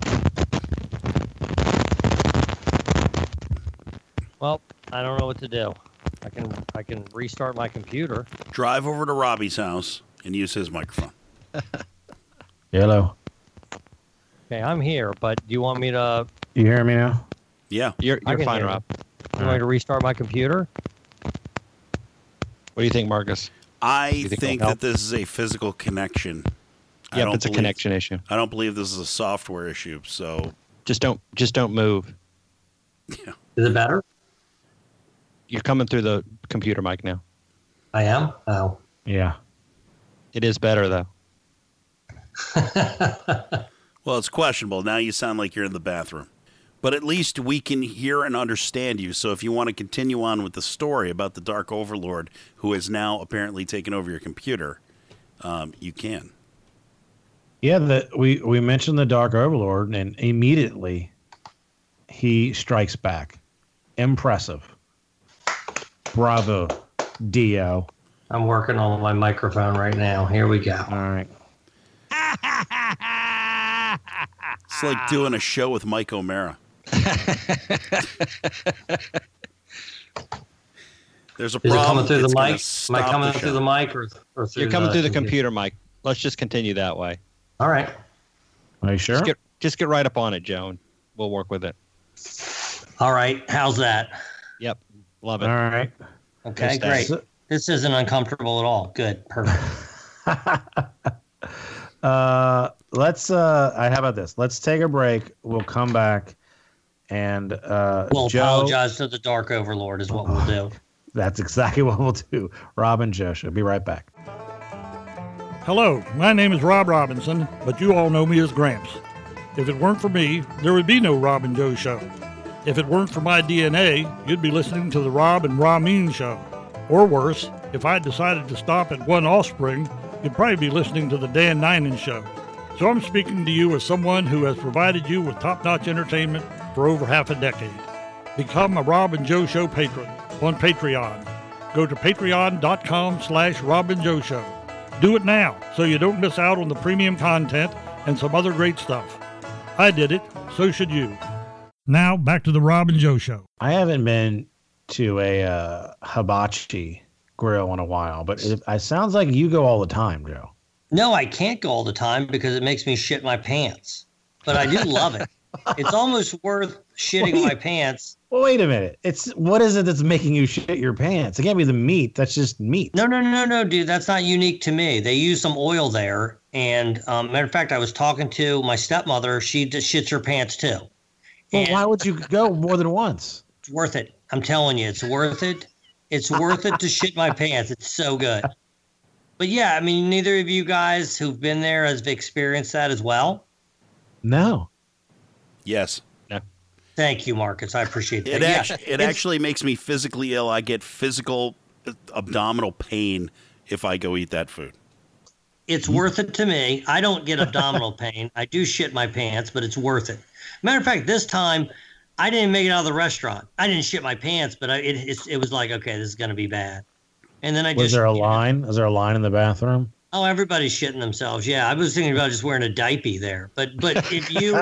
Well, I don't know what to do. I can I can restart my computer. Drive over to Robbie's house and use his microphone. Hello. Okay, I'm here, but do you want me to? You hear me now? Yeah. You're, I you're can fine, hear Rob. You want me to restart my computer? What do you think, Marcus? I You think, think it'll that this is a physical connection. I Yep, don't it's a believe- connection issue. I don't believe this is a software issue. So Just don't just don't move. Is it better? You're coming through the computer mic now. I am? Oh. Yeah. It is better though. Well, it's questionable. Now you sound like you're in the bathroom. But at least we can hear and understand you. So if you want to continue on with the story about the Dark Overlord, who has now apparently taken over your computer, um, you can. Yeah, the, we, we mentioned the Dark Overlord, and immediately he strikes back. Impressive. Bravo, Dio. I'm working on my microphone right now. Here we go. All right. It's like doing a show with Mike O'Mara. There's a Is it problem. coming through It's the gonna mic? Am stop I coming the through show. the mic or, or through You're coming the through the computer mic. Let's just continue that way. All right. Are you sure? Just get just get right up on it, Joe, and we'll work with it. All right. How's that? Yep. Love it. All right. Okay, Yes, great. So, This isn't uncomfortable at all. Good. Perfect. uh, let's, uh, I, how about this? Let's take a break. We'll come back and, uh, we'll Joe, apologize to the Dark Overlord is what we'll do. That's exactly what we'll do. Rob and Joe Show. Be right back. Hello, my name is Rob Robinson, but you all know me as Gramps. If it weren't for me, there would be no Rob and Joe Show. If it weren't for my D N A, you'd be listening to the Rob and Ramin Show. Or worse, if I decided to stop at one offspring, you'd probably be listening to the Dan Ninen Show. So I'm speaking to you as someone who has provided you with top-notch entertainment for over half a decade. Become a Rob and Joe Show patron on Patreon. Go to patreon.com slash Rob and Joe Show. Do it now so you don't miss out on the premium content and some other great stuff. I did it, so should you. Now, back to the Rob and Joe Show. I haven't been to a uh, hibachi grill in a while, but it, it sounds like you go all the time, Joe. No, I can't go all the time because it makes me shit my pants. But I do love it. It's almost worth shitting wait, my pants. Well, wait a minute. It's what is it that's making you shit your pants? It can't be the meat. That's just meat. No, no, no, no, dude. That's not unique to me. They use some oil there. And um, matter of fact, I was talking to my stepmother. She just shits her pants too. Well, and why would you go more than once? It's worth it. I'm telling you, it's worth it. It's worth it to shit my pants. It's so good. But yeah, I mean, neither of you guys who've been there has experienced that as well? No. Yes. No. Thank you, Marcus. I appreciate that. It, yeah, actually, it actually makes me physically ill. I get physical abdominal pain if I go eat that food. It's worth it to me. I don't get abdominal pain. I do shit my pants, but it's worth it. Matter of fact, this time, I didn't make it out of the restaurant. I didn't shit my pants, but I, it, it, it was like, okay, this is going to be bad. And then I was just. Was there a line? Know, is there a line in the bathroom? Oh, everybody's shitting themselves. Yeah, I was thinking about just wearing a diaper there. But but if you.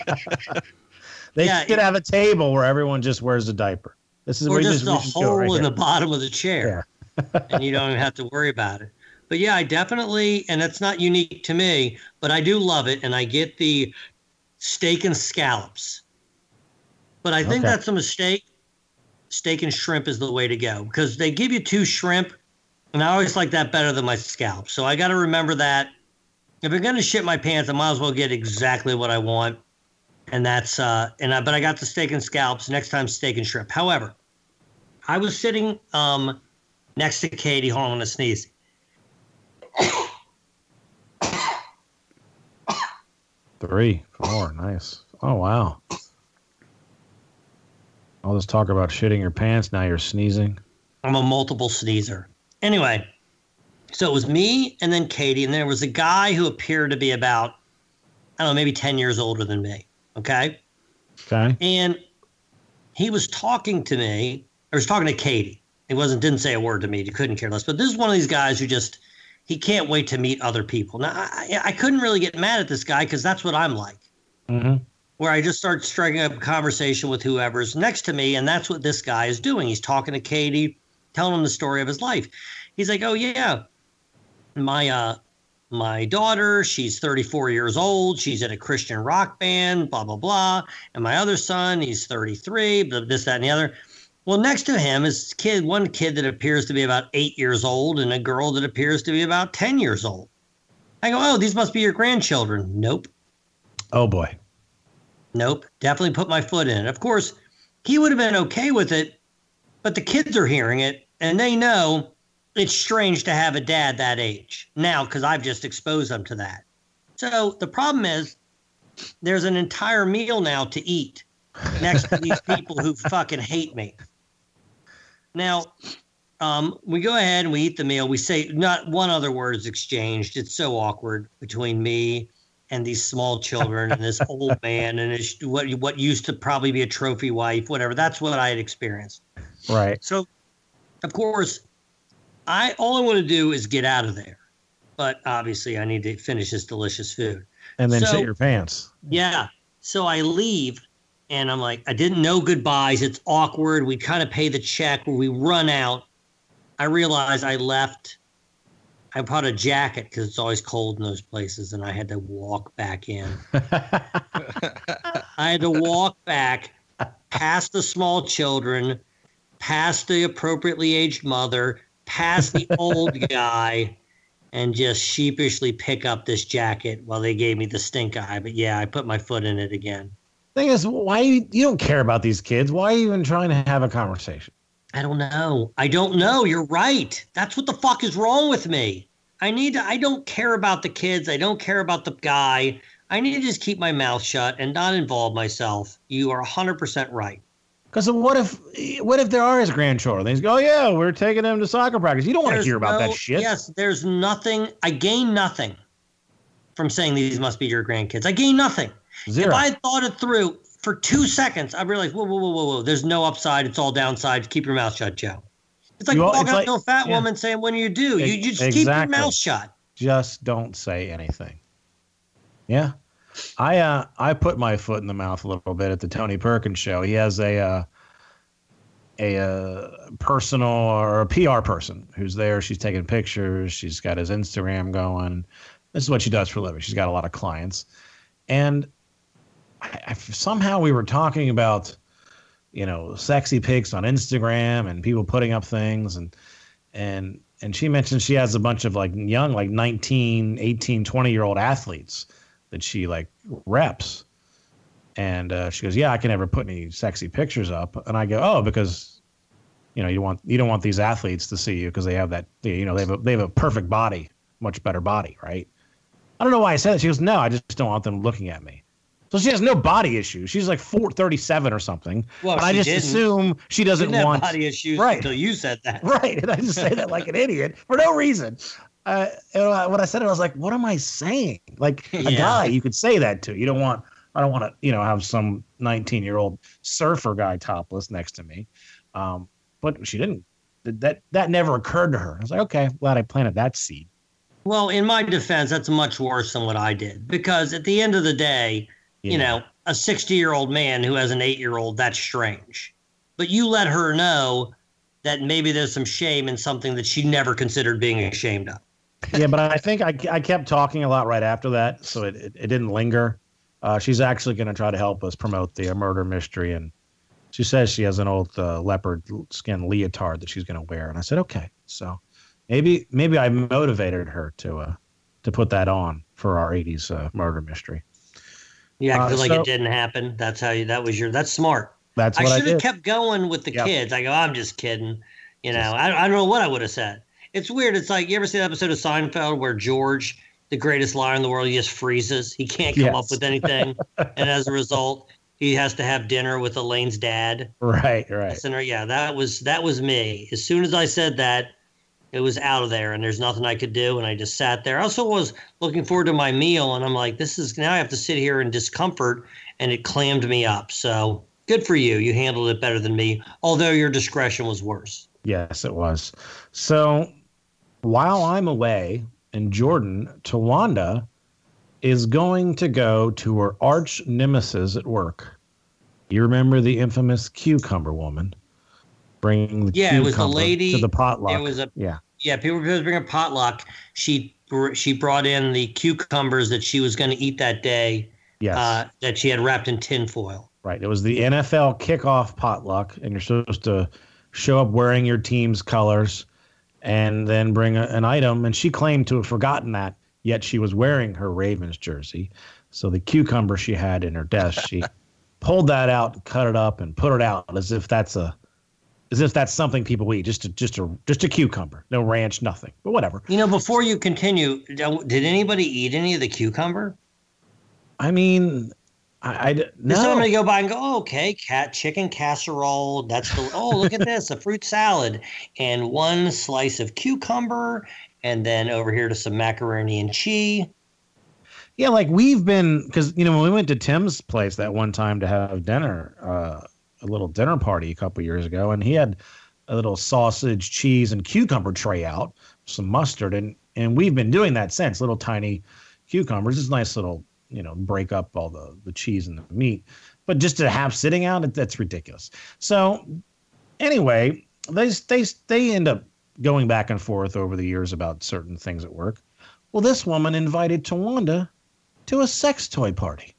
they yeah, should have a table where everyone just wears a diaper. This is or where just just, a hole right in here. The bottom of the chair. Yeah. And you don't even have to worry about it. But yeah, I definitely, and it's not unique to me, but I do love it. And I get the steak and scallops. But I think okay. that's a mistake. Steak and shrimp is the way to go because they give you two shrimp, and I always like that better than my scallops. So I got to remember that. If I'm going to shit my pants, I might as well get exactly what I want. And that's, uh, and I, but I got the steak and scallops. Next time, steak and shrimp. However, I was sitting um, next to Katie. Hold on, I'm going to sneeze. Three, four, nice. Oh, wow. All this talk about shitting your pants, now you're sneezing. I'm a multiple sneezer. Anyway, so it was me and then Katie, and there was a guy who appeared to be about, I don't know, maybe ten years older than me, okay? Okay. And he was talking to me, or was talking to Katie. He wasn't, didn't say a word to me. He couldn't care less. But this is one of these guys who just, he can't wait to meet other people. Now, I, I couldn't really get mad at this guy because that's what I'm like. Mm-hmm. Where I just start striking up a conversation with whoever's next to me, and that's what this guy is doing. He's talking to Katie, telling him the story of his life. He's like, oh, yeah, my uh, my daughter, she's thirty-four years old. She's in a Christian rock band, blah, blah, blah. And my other son, he's thirty-three, this, that, and the other. Well, next to him is kid, one kid that appears to be about eight years old and a girl that appears to be about ten years old. I go, oh, these must be your grandchildren. Nope. Oh, boy. Nope. Definitely put my foot in it. Of course, he would have been okay with it, but the kids are hearing it, and they know it's strange to have a dad that age now because I've just exposed them to that. So the problem is there's an entire meal now to eat next to these people who fucking hate me. Now, um, we go ahead and we eat the meal. We say not one other word is exchanged. It's so awkward between me and these small children and this old man and his, what what used to probably be a trophy wife, whatever. That's what I had experienced. Right. So, of course, I all I want to do is get out of there. But obviously, I need to finish this delicious food. And then so, shit your pants. Yeah. So I leave, and I'm like, I didn't know goodbyes. It's awkward. We kind of pay the check. When we run out, I realize I left. I brought a jacket because it's always cold in those places, and I had to walk back in. I had to walk back past the small children, past the appropriately aged mother, past the old guy and just sheepishly pick up this jacket while they gave me the stink eye. But yeah, I put my foot in it again. Thing is, why you, you don't care about these kids? Why are you even trying to have a conversation? I don't know. I don't know. You're right. That's what the fuck is wrong with me. I need to, I don't care about the kids. I don't care about the guy. I need to just keep my mouth shut and not involve myself. You are one hundred percent right. Because what if what if there are his grandchildren? They just go, oh, yeah, we're taking them to soccer practice. You don't want to hear about no, that shit. Yes, there's nothing. I gain nothing from saying these must be your grandkids. I gain nothing. Zero. If I had thought it through for two seconds, I realized, whoa, whoa, whoa, whoa, whoa. There's no upside. It's all downside. Keep your mouth shut, Joe. It's like You all- walking it's up like- to a fat yeah. woman saying, what do you do? You, Ex- you just keep your exactly. mouth shut. Just don't say anything. Yeah. I uh I put my foot in the mouth a little bit at the Tony Perkins show. He has a uh, a uh, personal or a P R person who's there. She's taking pictures. She's got his Instagram going. This is what she does for a living. She's got a lot of clients. And I, I, somehow we were talking about, you know, sexy pics on Instagram and people putting up things. And, and, and she mentioned she has a bunch of like young, like nineteen, eighteen, twenty year old athletes that she like reps. And uh, she goes, yeah, I can never put any sexy pictures up. And I go, oh, because, you know, you want, you don't want these athletes to see you because they have that, you know, they have a, they have a perfect body, much better body. Right. I don't know why I said that. She goes, no, I just don't want them looking at me. So she has no body issues. She's like four thirty-seven or something. Well, but I she just didn't. assume she doesn't She didn't want have body issues right. until you said that. Right. And I just say that like an idiot for no reason. Uh, and uh, when I said it, I was like, what am I saying? Like a Yeah. guy you could say that to. You don't want, I don't want to, you know, have some nineteen year old surfer guy topless next to me. Um, but she didn't, that, that never occurred to her. I was like, okay, glad I planted that seed. Well, in my defense, that's much worse than what I did. Because at the end of the day, Yeah. you know, a sixty-year-old man who has an eight-year-old, that's strange. But you let her know that maybe there's some shame in something that she never considered being ashamed of. Yeah, but I think I, I kept talking a lot right after that, so it, it, it didn't linger. Uh, she's actually going to try to help us promote the uh, murder mystery, and she says she has an old uh, leopard skin leotard that she's going to wear. And I said, okay, so maybe maybe I motivated her to uh, to put that on for our eighties uh, murder mystery. Yeah, I Uh, feel like so- it didn't happen. That's how you. That was your. That's smart. That's what I should have did. kept going with the Yep. kids. I go, I'm just kidding. You know, I, I don't know what I would have said. It's weird. It's like, you ever see that episode of Seinfeld where George, the greatest liar in the world, he just freezes. He can't come Yes. up with anything, and as a result, he has to have dinner with Elaine's dad. Right, right. Center. Yeah, that was that was me. As soon as I said that, it was out of there, and there's nothing I could do, and I just sat there. I also was looking forward to my meal, and I'm like, this is now I have to sit here in discomfort, and it clammed me up. So good for you. You handled it better than me, although your discretion was worse. Yes, it was. So while I'm away in Jordan, Tawanda is going to go to her arch nemesis at work. You remember the infamous cucumber woman bringing the Yeah, it was the cucumber lady to the potluck. It was a yeah. Yeah, people were bringing a potluck. She she brought in the cucumbers that she was going to eat that day. Yes. Uh, that she had wrapped in tin foil. Right. It was the N F L kickoff potluck, and you're supposed to show up wearing your team's colors and then bring a, an item. And she claimed to have forgotten that, yet she was wearing her Ravens jersey. So the cucumber she had in her desk, she pulled that out, cut it up, and put it out as if that's a as if that's something people eat. Just a just a just a cucumber, no ranch, nothing. But whatever. You know, before you continue, did anybody eat any of the cucumber? I mean, I, I There's no. somebody go by and go, oh, okay, cat chicken casserole. That's the oh, look at this, a fruit salad and one slice of cucumber, and then over here to some macaroni and cheese. Yeah, like we've been, because, you know, when we went to Tim's place that one time to have dinner, uh, a little dinner party a couple years ago, and he had a little sausage, cheese, and cucumber tray out, some mustard, and and we've been doing that since, little tiny cucumbers. It's nice little, you know, break up all the, the cheese and the meat. But just to have sitting out, that's ridiculous. So anyway, they, they, they end up going back and forth over the years about certain things at work. Well, this woman invited Tawanda to a sex toy party.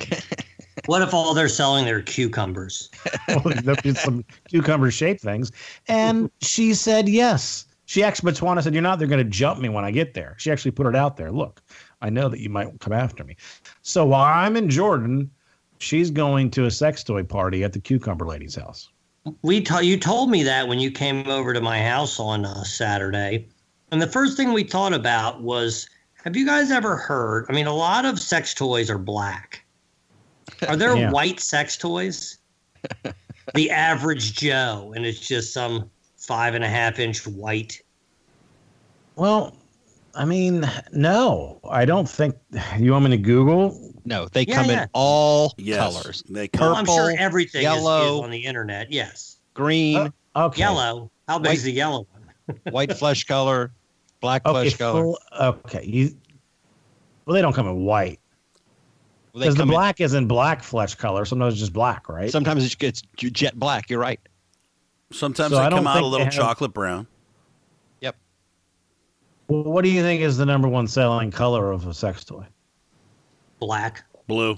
What if all they're selling are cucumbers? Well, there'll be some cucumber-shaped things. And she said yes. She actually, but Tawana said, "You're not. They're going to jump me when I get there." She actually put it out there. Look, I know that you might come after me. So while I'm in Jordan, she's going to a sex toy party at the Cucumber Lady's house. We t- you told me that when you came over to my house on uh, Saturday, and the first thing we thought about was, have you guys ever heard? I mean, a lot of sex toys are black. Are there yeah. white sex toys? The average Joe, and it's just some five and a half inch white. Well, I mean, no, I don't think. You want me to Google? No, they Yeah, come yeah. in all Yes, colors. they Well, come. I'm sure everything is, is yellow, on the internet. Yes. green, Uh, okay. Yellow. How big White- is the yellow one? white flesh color, black Okay. flesh color. Full, okay. You. Well, they don't come in white. Well, they Because the come in- black is in black flesh color. Sometimes it's just black, right? Sometimes it gets jet black. You're right. Sometimes So they I don't come out a think little they have- chocolate brown. Yep. Well, what do you think is the number one selling color of a sex toy? Black. Blue.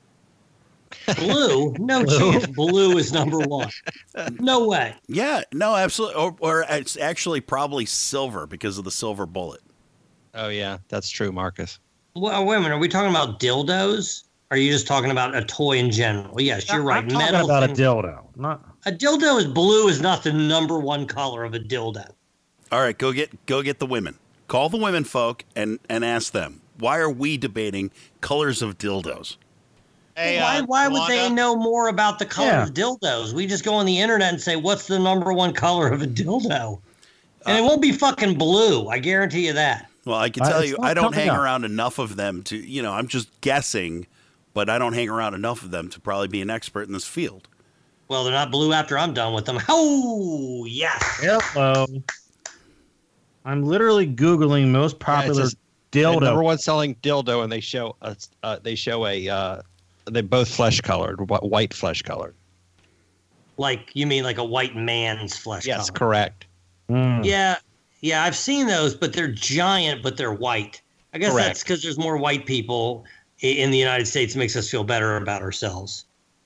Blue? No Blue? chance. Blue is number one. No way. Yeah, no, absolutely. Or, or it's actually probably silver because of the silver bullet. Oh yeah, that's true, Marcus. Well, wait a minute. Are we talking about dildos? Or are you just talking about a toy in general? Yes, you're right. I'm talking Metal about thing- a dildo. Not. A dildo is blue is not the number one color of a dildo. All right, go get go get the women. Call the women folk and and ask them, why are we debating colors of dildos? Hey, why uh, why would they Wanda? know more about the color Yeah. of dildos? We just go on the internet and say, what's the number one color of a dildo? And it won't be fucking blue. I guarantee you that. Well, I can Uh, tell it's you, not I don't coming hang up. around enough of them to, you know, I'm just guessing, but I don't hang around enough of them to probably be an expert in this field. Well, they're not blue after I'm done with them. Oh, yes. Hello. I'm literally Googling most Yeah, popular it's just the number dildo. one selling dildo, and they show a, uh, they show a uh, they both flesh colored, wh- white flesh colored. Like, you mean like a white man's flesh Yes, color? correct. Mm. Yeah, yeah, I've seen those, but they're giant, but they're white. I guess Correct. that's because there's more white people i- in the United States. Makes us feel better about ourselves.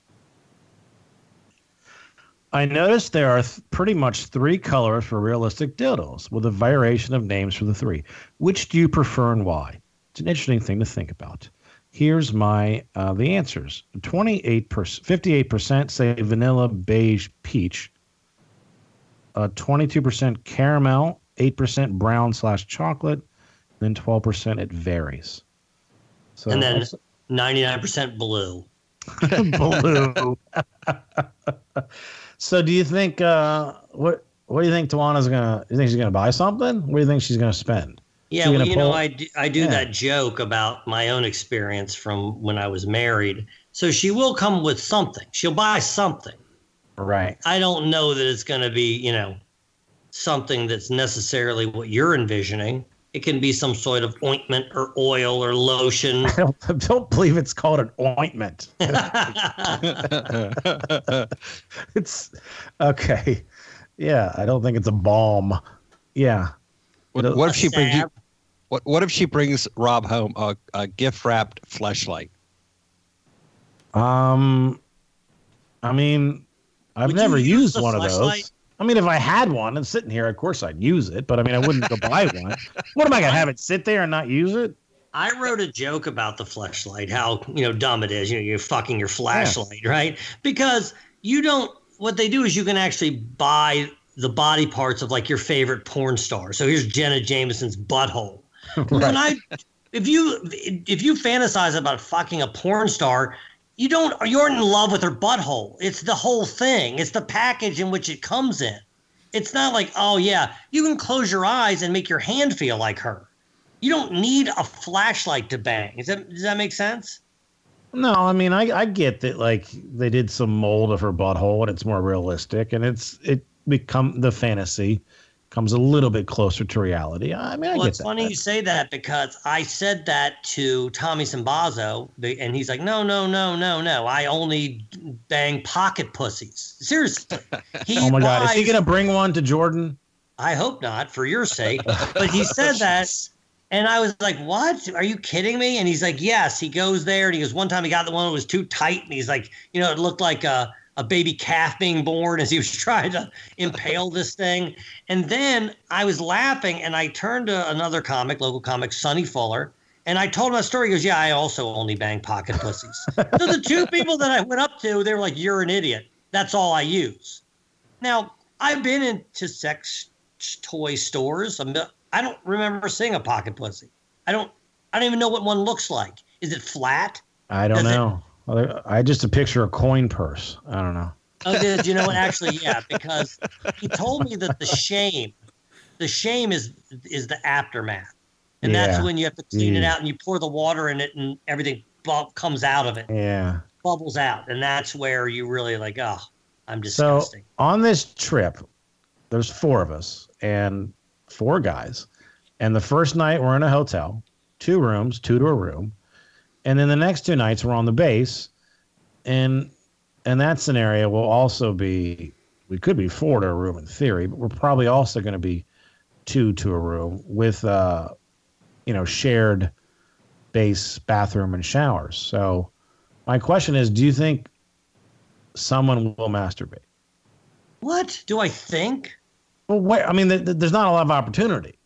I noticed there are th- pretty much three colors for realistic dildos, with a variation of names for the three. Which do you prefer and why? It's an interesting thing to think about. Here's my uh, the answers. twenty-eight percent, fifty-eight percent say vanilla, beige, peach. Uh, twenty-two percent caramel, eight percent brown slash chocolate, then twelve percent it varies. So And then that's- ninety-nine percent blue. blue. So do you think uh, what what do you think Tawana's gonna? You think she's gonna buy something? What do you think she's gonna spend? Yeah, She well, gonna you know, pull- I do, I do Yeah. that joke about my own experience from when I was married. So she will come with something. She'll buy something. Right. I don't know that it's going to be, you know, something that's necessarily what you're envisioning. It can be some sort of ointment or oil or lotion. I don't, I don't believe it's called an ointment. It's okay. Yeah, I don't think it's a balm. Yeah. What, what if she brings you, Salve. what What if she brings Rob home a, a gift wrapped fleshlight? Um, I mean, I've Would you never use used the one of those. fleshlight? I mean, if I had one and sitting here, of course I'd use it. But I mean, I wouldn't go buy one. What am I gonna have it sit there and not use it? I wrote a joke about the fleshlight, how, you know, dumb it is. You know, you're fucking your flashlight, right? Because you don't, what they do is you can actually buy the body parts of like your favorite porn star. So here's Jenna Jameson's butthole. When I, if you, if you fantasize about fucking a porn star, you don't, you're in love with her butthole. It's the whole thing. It's the package in which it comes in. It's not like, oh yeah, you can close your eyes and make your hand feel like her. You don't need a flashlight to bang. Does that, does that make sense? No, I mean, I, I get that, like, they did some mold of her butthole and it's more realistic, and it's it become the fantasy comes a little bit closer to reality. I mean, I Well, get it's that. funny you say that because I said that to Tommy Simbazo, and he's like, no, no, no, no, no. I only bang pocket pussies. Seriously. He Oh my God, is he buys- gonna bring one to Jordan? I hope not, for your sake. But he said that, and I was like, what? Are you kidding me? And he's like, yes. He goes there, and he goes, one time he got the one that was too tight, and he's like, you know, it looked like a a baby calf being born as he was trying to impale this thing. And then I was laughing, and I turned to another comic, local comic, Sonny Fuller, and I told him a story. He goes, yeah, I also only bang pocket pussies. So the two people that I went up to, they were like, you're an idiot. That's all I use. Now, I've been into sex toy stores. I'm, I don't remember seeing a pocket pussy. I don't I don't even know what one looks like. Is it flat? I don't Does know. It... I just a picture a coin purse. I don't know. Oh, did you know what? Actually, yeah, because he told me that the shame, the shame is is the aftermath. And yeah. that's when you have to clean yeah. it out and you pour the water in it and everything bu- comes out of it. Yeah. Bubbles out. And that's where you really like, oh, I'm disgusting. So on this trip, there's four of us and four guys. And the first night we're in a hotel, two rooms, two to a room. And then the next two nights we're on the base. And and that scenario will also be, we could be four to a room in theory, but we're probably also going to be two to a room with, uh, you know, shared base bathroom and showers. So my question is, do you think someone will masturbate? What do I think? Well, wait, I mean, th- th- there's not a lot of opportunity.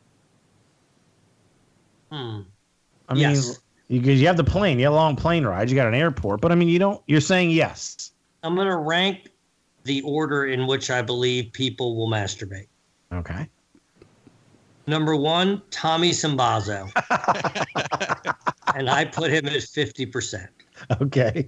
Hmm. I mean, yes. you, you have the plane, you have a long plane ride, you got an airport, but I mean, you don't, you're saying yes. I'm going to rank the order in which I believe people will masturbate. Okay. Number one, Tommy Simbazo. And I put him at fifty percent. Okay.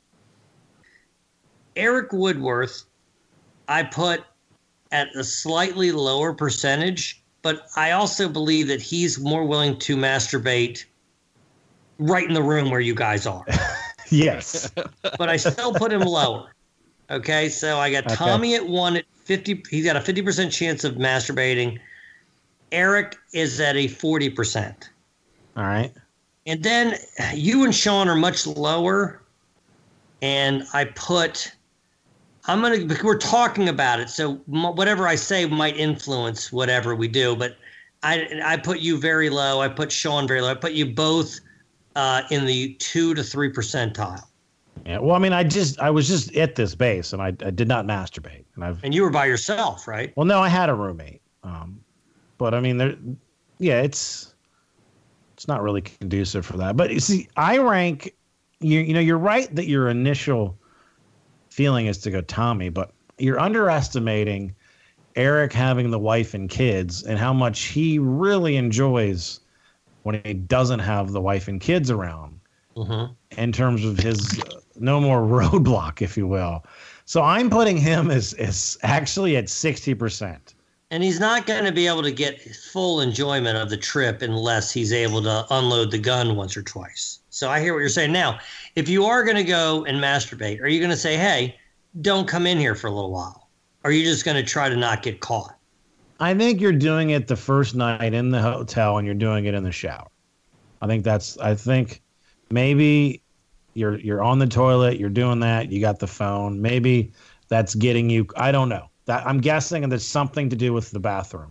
Eric Woodworth, I put at a slightly lower percentage, but I also believe that he's more willing to masturbate right in the room where you guys are. Yes. But I still put him lower. Okay, so I got Okay. Tommy at one at fifty. He's got a fifty percent chance of masturbating. Eric is at a forty percent. All right. And then you and Sean are much lower. And I put, I'm going to, we're talking about it. So m- whatever I say might influence whatever we do. But I, I put you very low. I put Sean very low. I put you both uh, in the two to three percentile. Yeah. Well, I mean, I just, I was just at this base and I, I did not masturbate. And I've, And you were by yourself, right? well, no, I had a roommate. Um, but I mean, there, yeah, it's, it's not really conducive for that. But you see, I rank, you, you know, you're right that your initial feeling is to go Tommy, but you're underestimating Eric having the wife and kids and how much he really enjoys when he doesn't have the wife and kids around. Mm-hmm. In terms of his uh, no more roadblock, if you will. So I'm putting him as, as actually at sixty percent. And he's not going to be able to get full enjoyment of the trip unless he's able to unload the gun once or twice. So I hear what you're saying. Now, if you are going to go and masturbate, are you going to say, hey, don't come in here for a little while? Or are you just going to try to not get caught? I think you're doing it the first night in the hotel and you're doing it in the shower. I think that's, I think maybe you're you're on the toilet, you're doing that, you got the phone. Maybe that's getting you, I don't know. That I'm guessing and there's something to do with the bathroom.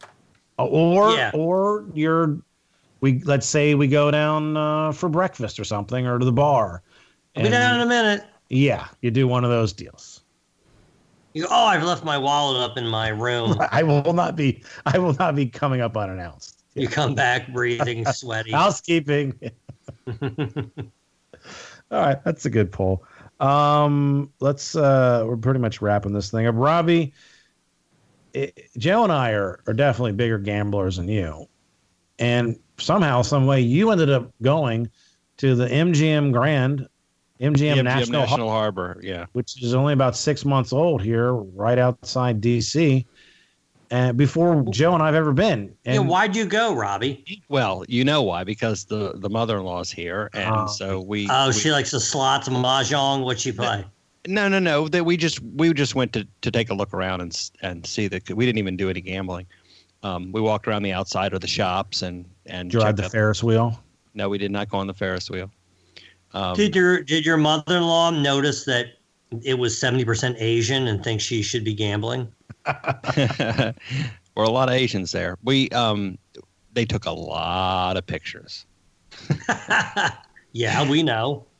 Or Yeah. or you're we let's say we go down uh, for breakfast or something or to the bar. I'll be down in a minute. Yeah, you do one of those deals. You go, oh, I've left my wallet up in my room. I will not be I will not be coming up unannounced. You come back breathing, sweaty. Housekeeping. All right, that's a good poll. Um, let's uh, we're pretty much wrapping this thing up. Robbie, it, Joe and I are, are definitely bigger gamblers than you. And somehow, some way, you ended up going to the M G M Grand, M G M, M G M National, National Har- Harbor, yeah. which is only about six months old here, right outside D C, and before Joe and I have ever been. And yeah, why'd you go, Robbie? Well, you know why? Because the, the mother-in-law's here, and Oh. so we. Oh, we, she likes the slots, mahjong. What'd she play? No, no, no. That we just we just went to, to take a look around and s- and see that we didn't even do any gambling. Um, we walked around the outside of the shops and and Did you ride checked the out- Ferris wheel? No, we did not go on the Ferris wheel. Um, Did your did your mother-in-law notice that it was seventy percent Asian and think she should be gambling? There were a lot of Asians there. We um, they took a lot of pictures. Yeah, we know.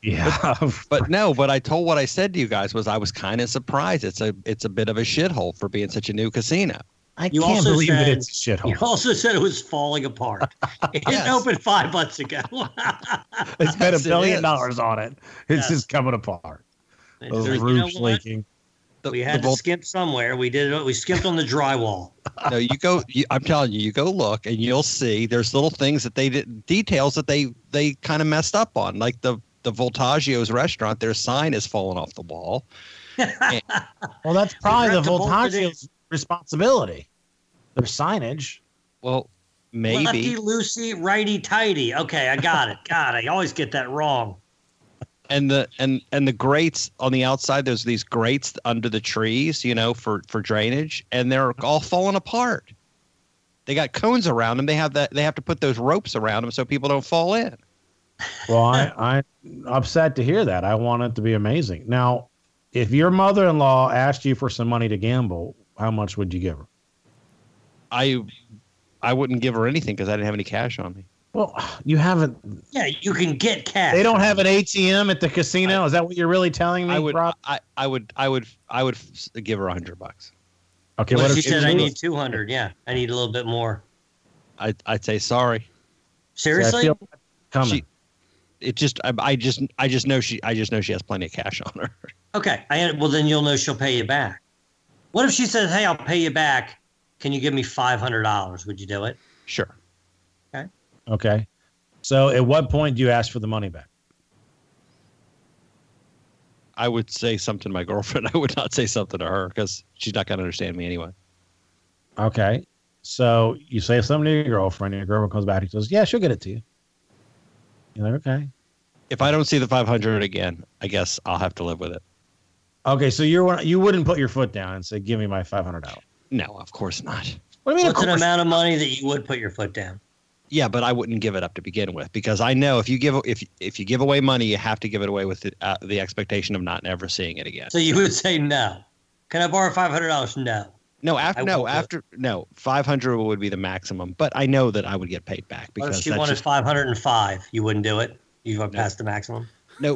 Yeah. But, but no, but I told what I said to you guys was I was kind of surprised. It's a it's a bit of a shithole for being such a new casino. I You can't also believe said- that it's a shithole. You also said it was falling apart. It Yes. opened five months ago. They spent a Yes, it billion is. dollars on it. It's Yes. just coming apart. Those You know roofs what? leaking. We had the to skimp somewhere. We did it. We skimped on the drywall. No, you go. You, I'm telling you, you go look, and you'll see. There's little things that they did, details that they they kind of messed up on, like the the Voltaggio's restaurant. Their sign is falling off the wall. Well, that's probably the Regret to bolt it Voltaggio's responsibility. Their signage. Well, maybe. Lefty loosey, righty tighty. Okay, I got it. God, I always get that wrong. And the and and the grates on the outside. There's these grates under the trees, you know, for for drainage, and they're all falling apart. They got cones around them. They have that. They have to put those ropes around them so people don't fall in. Well, I, I'm upset to hear that. I want it to be amazing. Now, if your mother-in-law asked you for some money to gamble, how much would you give her? I I wouldn't give her anything because I didn't have any cash on me. Well, you haven't. Yeah, you can get cash. They don't have an A T M at the casino. Is that what you're really telling me, I would. Rob? I, I would. I would. I would f- give her a hundred bucks. Okay. Well, what she if said I you- need two hundred. Yeah, I need a little bit more. I I'd say sorry. Seriously? I feel coming. She, it just. I, I just. I just know she. I just know she has plenty of cash on her. Okay. I, well, then you'll know she'll pay you back. What if she says, "Hey, I'll pay you back. Can you give me five hundred dollars?" Would you do it? Sure. Okay. Okay. So, at what point do you ask for the money back? I would say something to my girlfriend. I would not say something to her because she's not going to understand me anyway. Okay. So you say something to your girlfriend, and your girlfriend comes back and says, "Yeah, she'll get it to you." You're like, "Okay." If I don't see the five hundred again, I guess I'll have to live with it. Okay. So you're one- you wouldn't put your foot down and say, "Give me my five hundred dollars." No, of course not. What do you mean? What's of an course? amount of money that you would put your foot down? Yeah, but I wouldn't give it up to begin with because I know if you give if if you give away money, you have to give it away with the, uh, the expectation of not never seeing it again. So you would say no. Can I borrow five hundred dollars? No. No, after I no won't do it. after no five hundred would be the maximum, but I know that I would get paid back What because if she that's wanted just, five hundred five? You wouldn't do it. You went past the maximum. nope.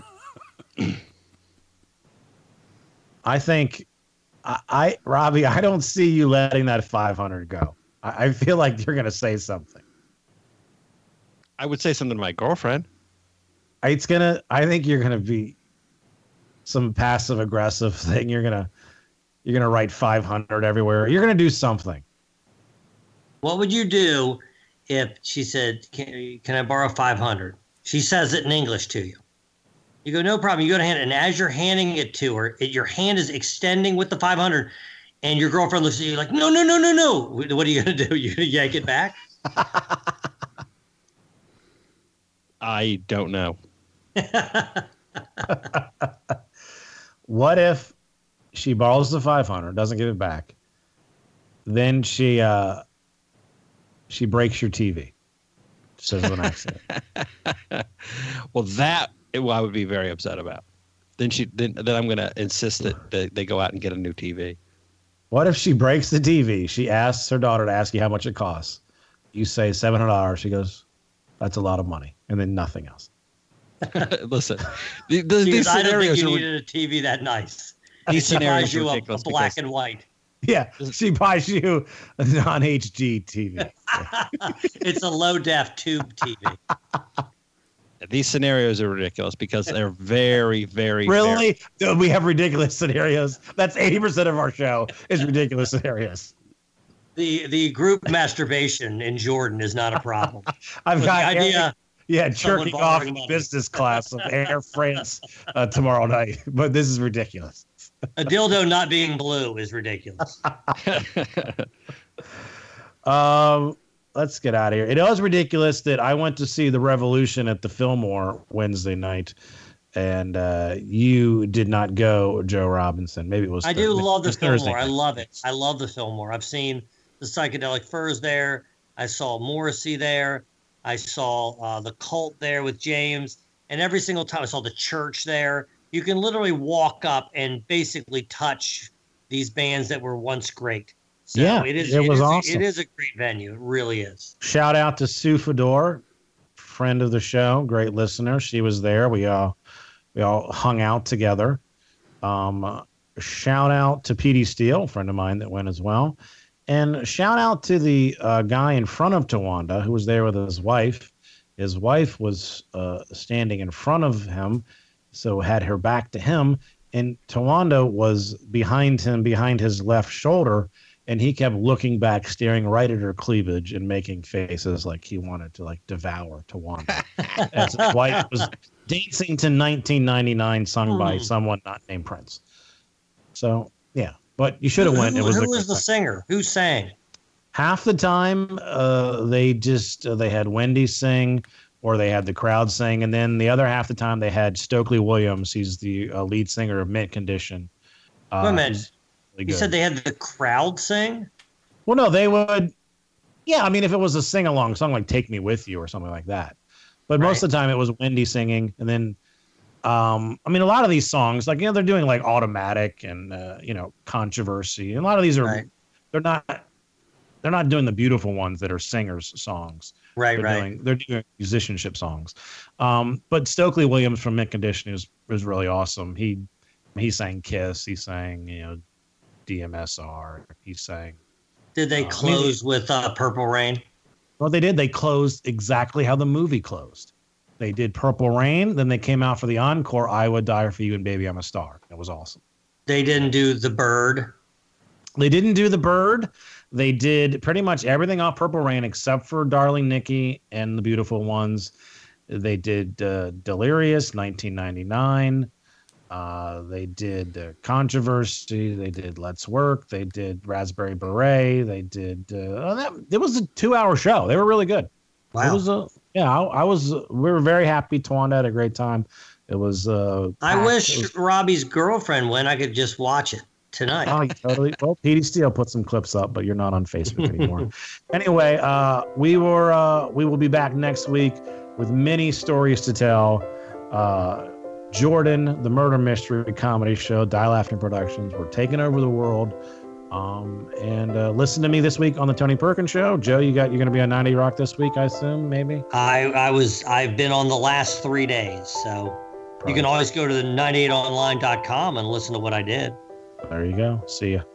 I think, I, I Robbie, I don't see you letting that five hundred go. I, I feel like you're gonna say something. I would say something to my girlfriend. It's gonna. I think you're gonna be some passive aggressive thing. You're gonna you're gonna write five hundred everywhere. You're gonna do something. What would you do if she said, "Can, can I borrow five hundred?" She says it in English to you. You go, "No problem." You go to hand it, and as you're handing it to her, it, your hand is extending with the five hundred, and your girlfriend looks at you like, "No, no, no, no, no." What are you gonna do? You gonna yank it back? I don't know. What if she borrows the five hundred, doesn't give it back, then she uh, she breaks your T V? Says an accident. Well, that well, I would be very upset about. Then she then then I'm going to insist that they, they go out and get a new T V. What if she breaks the T V? She asks her daughter to ask you how much it costs. You say seven hundred dollars. She goes, "That's a lot of money," and then nothing else. Listen, the, the, She these goes, "I don't think scenarios you are needed a T V that nice." These She scenarios buys are you a, a ridiculous black because- and white. Yeah, she buys you a non-H D T V. It's a low def tube T V. these scenarios are ridiculous because they're very, very Really? very- We have ridiculous scenarios. That's eighty percent of our show is ridiculous scenarios. The the group masturbation in Jordan is not a problem. I've But got the idea. Eric- yeah, someone jerking off borrowing in money. business class of Air France uh, tomorrow night. But this is ridiculous. A dildo not being blue is ridiculous. Um, let's get out of here. It was ridiculous that I went to see The Revolution at the Fillmore Wednesday night, and uh, you did not go, Joe Robinson. Maybe it was. I Thursday. do love the It was Thursday Fillmore. I night. love it. I love the Fillmore. I've seen the Psychedelic Furs there. I saw Morrissey there. I saw uh, the Cult there with James. And every single time I saw the Church there. You can literally walk up and basically touch these bands that were once great. So Yeah, it is. it was is, awesome. It is a great venue. It really is. Shout out to Sue Fedor, friend of the show, great listener. She was there. We all We all hung out together. Um, shout out to Petey Steele, a friend of mine that went as well. And shout out to the uh, guy in front of Tawanda who was there with his wife. His wife was uh, standing in front of him, so had her back to him. And Tawanda was behind him, behind his left shoulder. And he kept looking back, staring right at her cleavage and making faces like he wanted to like devour Tawanda. As his wife was dancing to nineteen ninety-nine, sung mm. by someone not named Prince. So, yeah. But you should have went. Who, it was who was the singer? Who sang? Half the time, uh, they just uh, they had Wendy sing, or they had the crowd sing, and then the other half the time they had Stokely Williams. He's the uh, lead singer of Mint Condition. Uh, Wait a minute. Really you said they had the crowd sing? Well, no, they would. Yeah, I mean, if it was a sing along song like "Take Me With You" or something like that, but right. most of the time it was Wendy singing, and then. Um, I mean, a lot of these songs, like, you know, they're doing like Automatic and, uh, you know, Controversy. And a lot of these are, right. they're not, they're not doing the beautiful ones that are singers' songs. Right, they're right. Doing, they're doing musicianship songs. Um, but Stokely Williams from Mint Condition is, is really awesome. He, he sang Kiss. He sang, you know, D M S R. He sang. Did they uh, close I mean, with uh, Purple Rain? Well, they did. They closed exactly how the movie closed. They did Purple Rain, then they came out for the encore, I Would Die For You and Baby I'm a Star. It was awesome. They didn't do The Bird? They didn't do The Bird. They did pretty much everything off Purple Rain except for Darling Nikki and The Beautiful Ones. They did uh, Delirious, nineteen ninety-nine. Uh, they did uh, Controversy. They did Let's Work. They did Raspberry Beret. They did... Uh, oh, that, it was a two-hour show. They were really good. Wow. It was a... Yeah, I, I was. We were very happy. Tawanda had a great time. It was. Uh, I wish was, Robbie's girlfriend went. I could just watch it tonight. Oh, totally. Well, Petey Steele put some clips up, but you're not on Facebook anymore. Anyway, uh, we were. Uh, we will be back next week with many stories to tell. Uh, Jordan, the murder mystery comedy show, Die Laughing Productions. We're taking over the world. Um, and uh, listen to me this week on the Tony Perkins Show. Joe, you got you're going to be on ninety Rock this week, I assume, maybe. I I was I've been on the last three days, so Probably. You can always go to the ninety-eight online dot com and listen to what I did. There you go. See ya.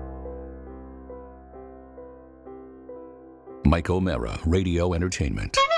Mike O'Mara, Radio Entertainment.